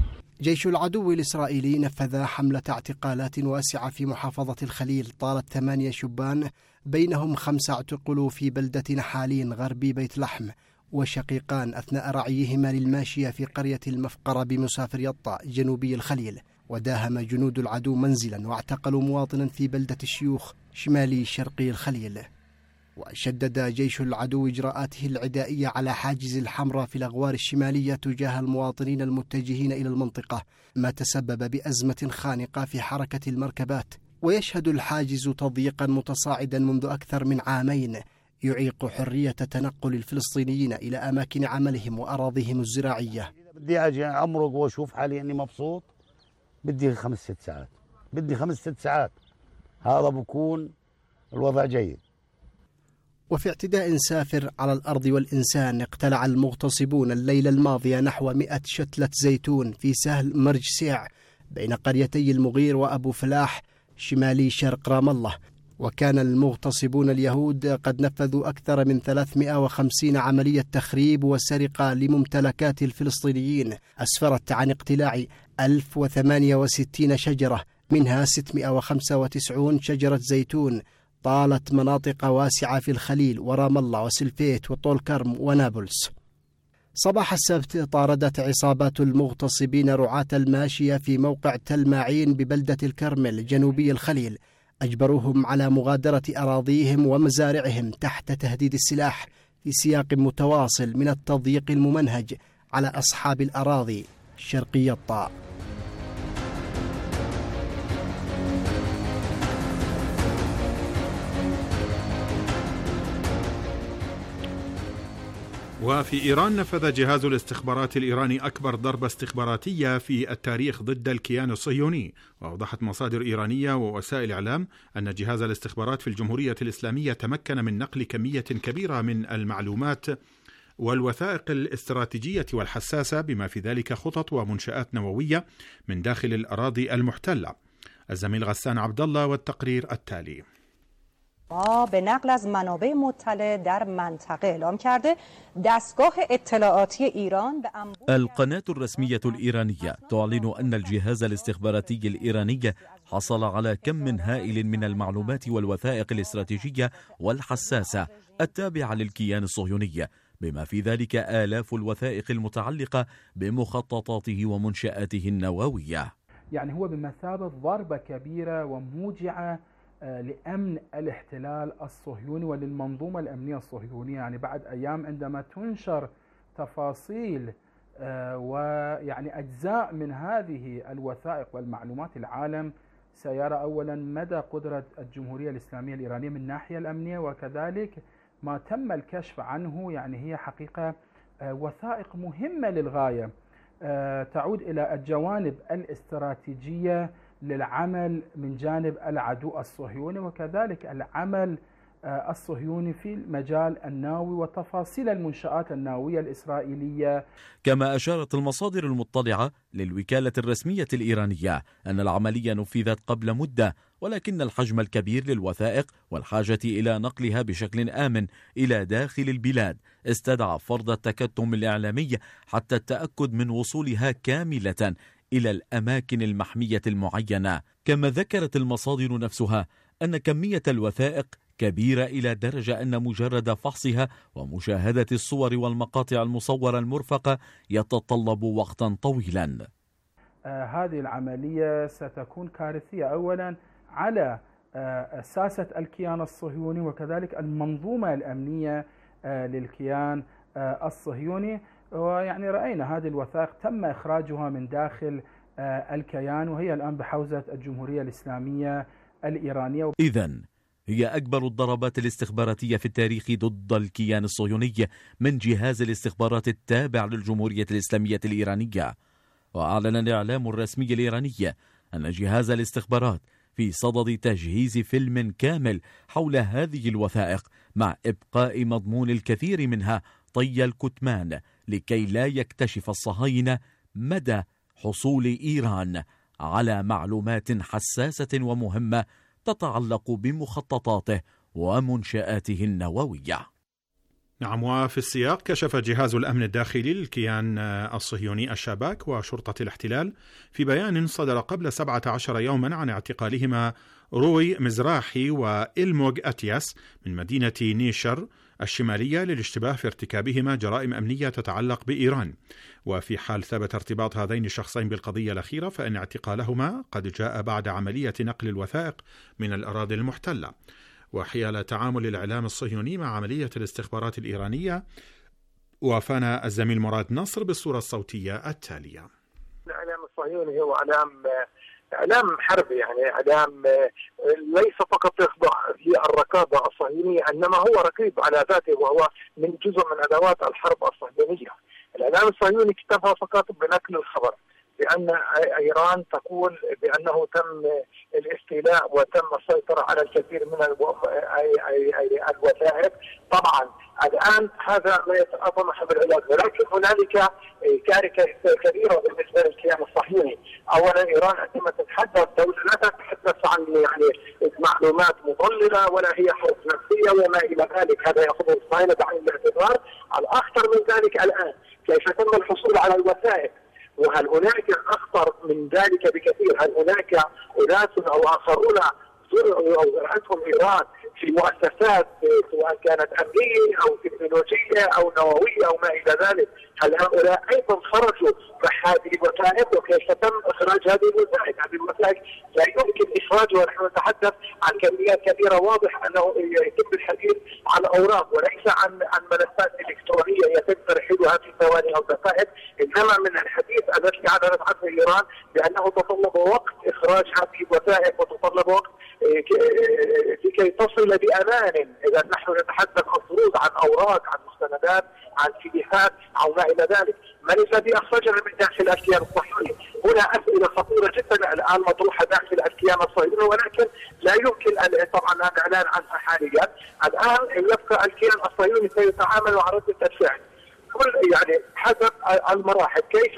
جيش العدو الإسرائيلي نفذ حملة اعتقالات واسعة في محافظة الخليل طالت ثمانية شبان، بينهم خمسة اعتقلوا في بلدة نحالين غربي بيت لحم، وشقيقان أثناء رعيهما للماشية في قرية المفقرة بمسافر يطا جنوبي الخليل. وداهم جنود العدو منزلا واعتقلوا مواطنا في بلدة الشيوخ شمالي شرقي الخليل. وشدد جيش العدو إجراءاته العدائية على حاجز الحمراء في الأغوار الشمالية تجاه المواطنين المتجهين إلى المنطقة، ما تسبب بأزمة خانقة في حركة المركبات. ويشهد الحاجز تضييقا متصاعدا منذ أكثر من عامين يعيق حرية تنقل الفلسطينيين إلى أماكن عملهم وأراضيهم الزراعية. بدي أجي أمرق وأشوف حالي أني مبسوط، بدي خمس ست ساعات بدي خمس ست ساعات هذا بكون الوضع جيد. وفي اعتداء سافر على الأرض والإنسان، اقتلع المغتصبون الليلة الماضية نحو مئة شتلة زيتون في سهل مرج سيع بين قريتي المغير وأبو فلاح شمالي شرق رام الله. وكان المغتصبون اليهود قد نفذوا أكثر من ثلاثمئة وخمسين عملية تخريب وسرقة لممتلكات الفلسطينيين، أسفرت عن اقتلاع ألف وثمانية وستين شجرة، منها ستمئة وخمسة وتسعين شجرة زيتون، طالت مناطق واسعة في الخليل ورام الله وسلفيت وطول كرم ونابلس. صباح السبت طاردت عصابات المغتصبين رعاة الماشية في موقع تل ماعين ببلدة الكرمل جنوبي الخليل، أجبروهم على مغادرة أراضيهم ومزارعهم تحت تهديد السلاح في سياق متواصل من التضييق الممنهج على أصحاب الأراضي شرقي الطاء. وفي إيران نفذ جهاز الاستخبارات الإيراني أكبر ضربة استخباراتية في التاريخ ضد الكيان الصهيوني. وأوضحت مصادر إيرانية ووسائل إعلام أن جهاز الاستخبارات في الجمهورية الإسلامية تمكن من نقل كمية كبيرة من المعلومات والوثائق الاستراتيجية والحساسة، بما في ذلك خطط ومنشآت نووية من داخل الأراضي المحتلة. الزميل غسان عبد الله والتقرير التالي. به نقل از منابع مطلع در منطقه اعلام کرده دستگاه اطلاعاتی ایران به القناة الرسمية الإيرانية تعلن أن الجهاز الاستخباراتي الإيراني حصل على كم هائل من المعلومات والوثائق الاستراتيجية والحساسة التابعة للكيان الصهيوني، بما في ذلك آلاف الوثائق المتعلقة بمخططاته ومنشآته النووية. يعني هو بمثابة ضربة كبيرة وموجعة لأمن الاحتلال الصهيوني وللمنظومة الأمنية الصهيونية. يعني بعد أيام عندما تنشر تفاصيل ويعني أجزاء من هذه الوثائق والمعلومات، العالم سيرى أولا مدى قدرة الجمهورية الإسلامية الإيرانية من الناحية الأمنية، وكذلك ما تم الكشف عنه يعني هي حقيقة وثائق مهمة للغاية تعود إلى الجوانب الاستراتيجية للعمل من جانب العدو الصهيوني، وكذلك العمل الصهيوني في المجال النووي وتفاصيل المنشآت النووية الإسرائيلية. كما أشارت المصادر المطلعة للوكالة الرسمية الإيرانية أن العملية نفذت قبل مدة، ولكن الحجم الكبير للوثائق والحاجة إلى نقلها بشكل آمن إلى داخل البلاد استدعى فرض التكتم الإعلامي حتى التأكد من وصولها كاملة إلى الأماكن المحمية المعينة. كما ذكرت المصادر نفسها أن كمية الوثائق كبيرة إلى درجة أن مجرد فحصها ومشاهدة الصور والمقاطع المصورة المرفقة يتطلب وقتا طويلا. آه هذه العملية ستكون كارثية أولا على آه ساسة الكيان الصهيوني وكذلك المنظومة الأمنية آه للكيان آه الصهيوني. ويعني رأينا هذه الوثائق تم إخراجها من داخل الكيان وهي الآن بحوزة الجمهورية الإسلامية الإيرانية. إذن هي أكبر الضربات الاستخباراتية في التاريخ ضد الكيان الصهيوني من جهاز الاستخبارات التابع للجمهورية الإسلامية الإيرانية. وأعلن الإعلام الرسمي الإيراني أن جهاز الاستخبارات في صدد تجهيز فيلم كامل حول هذه الوثائق، مع إبقاء مضمون الكثير منها طي الكتمان لكي لا يكتشف الصهاينة مدى حصول إيران على معلومات حساسة ومهمة تتعلق بمخططاته ومنشآته النووية. نعم. وفي السياق كشف جهاز الأمن الداخلي للكيان الصهيوني الشباك وشرطة الاحتلال في بيان صدر قبل سبعة عشر يوما عن اعتقالهما روي مزراحي وإلموغ أتياس من مدينة نيشر الشمالية للاشتباه في ارتكابهما جرائم أمنية تتعلق بإيران. وفي حال ثبت ارتباط هذين الشخصين بالقضية الأخيرة فإن اعتقالهما قد جاء بعد عملية نقل الوثائق من الأراضي المحتلة. وحيال تعامل الإعلام الصهيوني مع عملية الاستخبارات الإيرانية، وافانا الزميل مراد نصر بالصورة الصوتية التالية. الإعلام الصهيوني هو إعلام إعلام حربي، يعني إعلام ليس فقط يخضع للرقابة الصهيونية، إنما هو رقيب على ذاته، وهو من جزء من أدوات الحرب الصهيونية. الإعلام الصهيوني اكتفى فقط بنقل الخبر بأن إيران تقول بأنه تم الاستيلاء وتم السيطرة على الكثير من الوثائق. طبعا الآن هذا لا يتطابق بالعلاج، ولكن هنالك كارثة كبيرة بالنسبة للكيان الصهيوني. أولا إيران عندما تتحدث دولة لا تتحدث عن يعني معلومات مضللة ولا هي حرب نفسية وما إلى ذلك، هذا يأخذ الصهاينة بعين الاعتبار. الأخطر من ذلك الآن كيف تم الحصول على الوثائق، وهل هناك أخطر من ذلك بكثير؟ هل هناك أناس أو آخرون زرعوا أو زرعتهم إيران في مؤسسات سواء كانت أمنية أو تكنولوجية أو نووية أو ما إلى ذلك؟ هل هؤلاء أيضا خرجوا مع هذه الوثائق؟ وكيف تم إخراج هذه الوثائق؟ هذه الوثائق لا يمكن إخراجها ونحن نتحدث عن كميات كبيرة. واضح أنه يتم الحديث عن أوراق وليس عن عن ملفات إلكترونية يتم ترحيلها في ثواني أو دقائق، إنما من الحديث الذي أعلنت عنه إيران بأنه تطلب وقت إخراج هذه الوثائق وتطلب وقت لكي تصل بأمان. إذا نحن نتحدث عن فروض، عن أوراق، عن مستندات، عن سيديهات أو ما إلى ذلك، من الذي أخرجها من داخل الكيان الصهيوني؟ هنا أسئلة خطيرة جدا الآن مطروحة داخل الكيان الصهيوني، ولكن لا يمكن أن طبعا الإعلان عنها حاليا. الآن يبقى الكيان الصهيوني سيتعامل مع ردة الفعل كل يعني حسب المراحل. كيف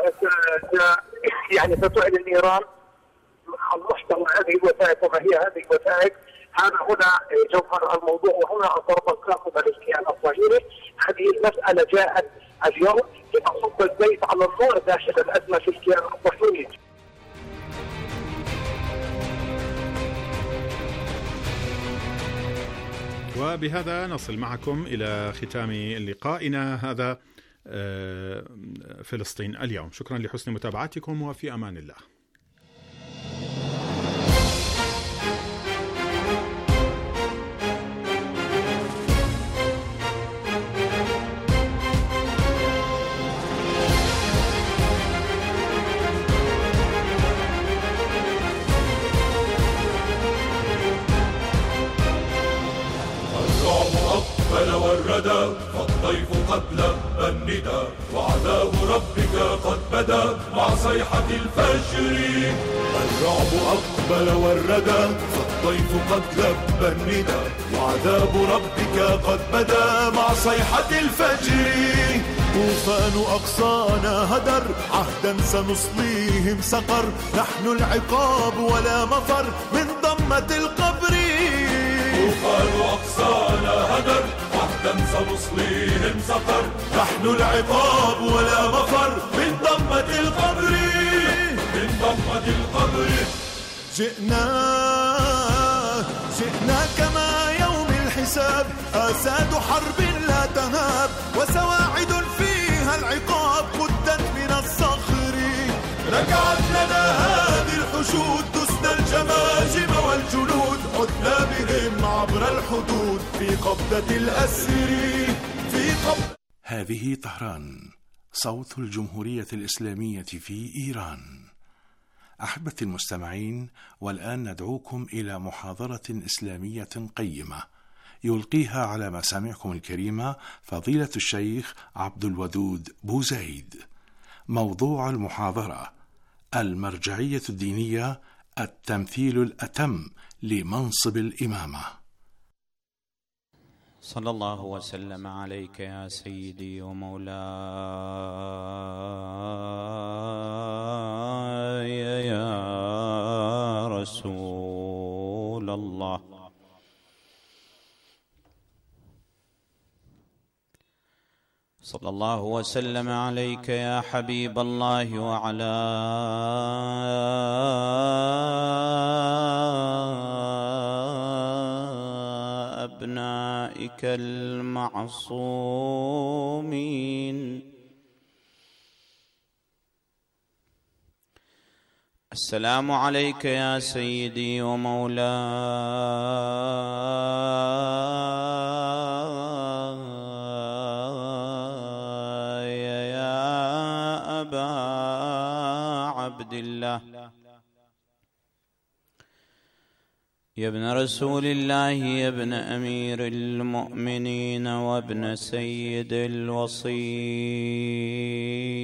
يعني ستعلن إيران عن محتوى هذه الوثائق وما هي هذه الوثائق؟ هذا هنا جوهر الموضوع، وهنا الضربة القاصمة للكيان الصهيوني. هذه المسألة جاءت اليوم لتصب الزيت على النار داخل الأزمة في الكيان الصهيوني. وبهذا نصل معكم إلى ختام لقائنا هذا فلسطين اليوم. شكرا لحسن متابعتكم وفي أمان الله. والردى فالضيف قد لبى الندى وعذاب ربك قد بدا مع صيحة الفجر. الرعب أقبل والردى فالضيف قد لبى الندى وعذاب ربك قد بدا مع صيحة الفجر. طوفان أقصانا هدر عهدا سنصليهم سقر، نحن العقاب ولا مفر من ضمة القبر. طوفان أقصانا هدر عهدا سنصليهم سقر، نحن العقاب ولا مفر من ضمة القبر. من ضمة القبر جئنا جئنا كما يوم الحساب، آساد حرب لا تهاب وسواعد فيها العقاب خدت من الصخر. رجعت لنا هذه الحشود دسنا الجماجم والجنود، عدنا بهم عبر الحدود في قبضة الأسر. في قبضة. هذه طهران، صوت الجمهورية الإسلامية في إيران. أحبتي المستمعين، والآن ندعوكم إلى محاضرة إسلامية قيمة يلقيها على مسامعكم الكريمة فضيلة الشيخ عبد الودود بوزايد. موضوع المحاضرة: المرجعية الدينية، التمثيل الأتم لمنصب الإمامة. صلى الله وسلم عليك يا سيدي ومولاي يا رسول الله. صلى الله وسلم عليك يا حبيب الله وعلى أبنائك المعصومين. السلام عليك يا سيدي ومولاي يا أبا عبد الله، يا ابن رسول الله، يا ابن أمير المؤمنين، وابن سيد الوصي.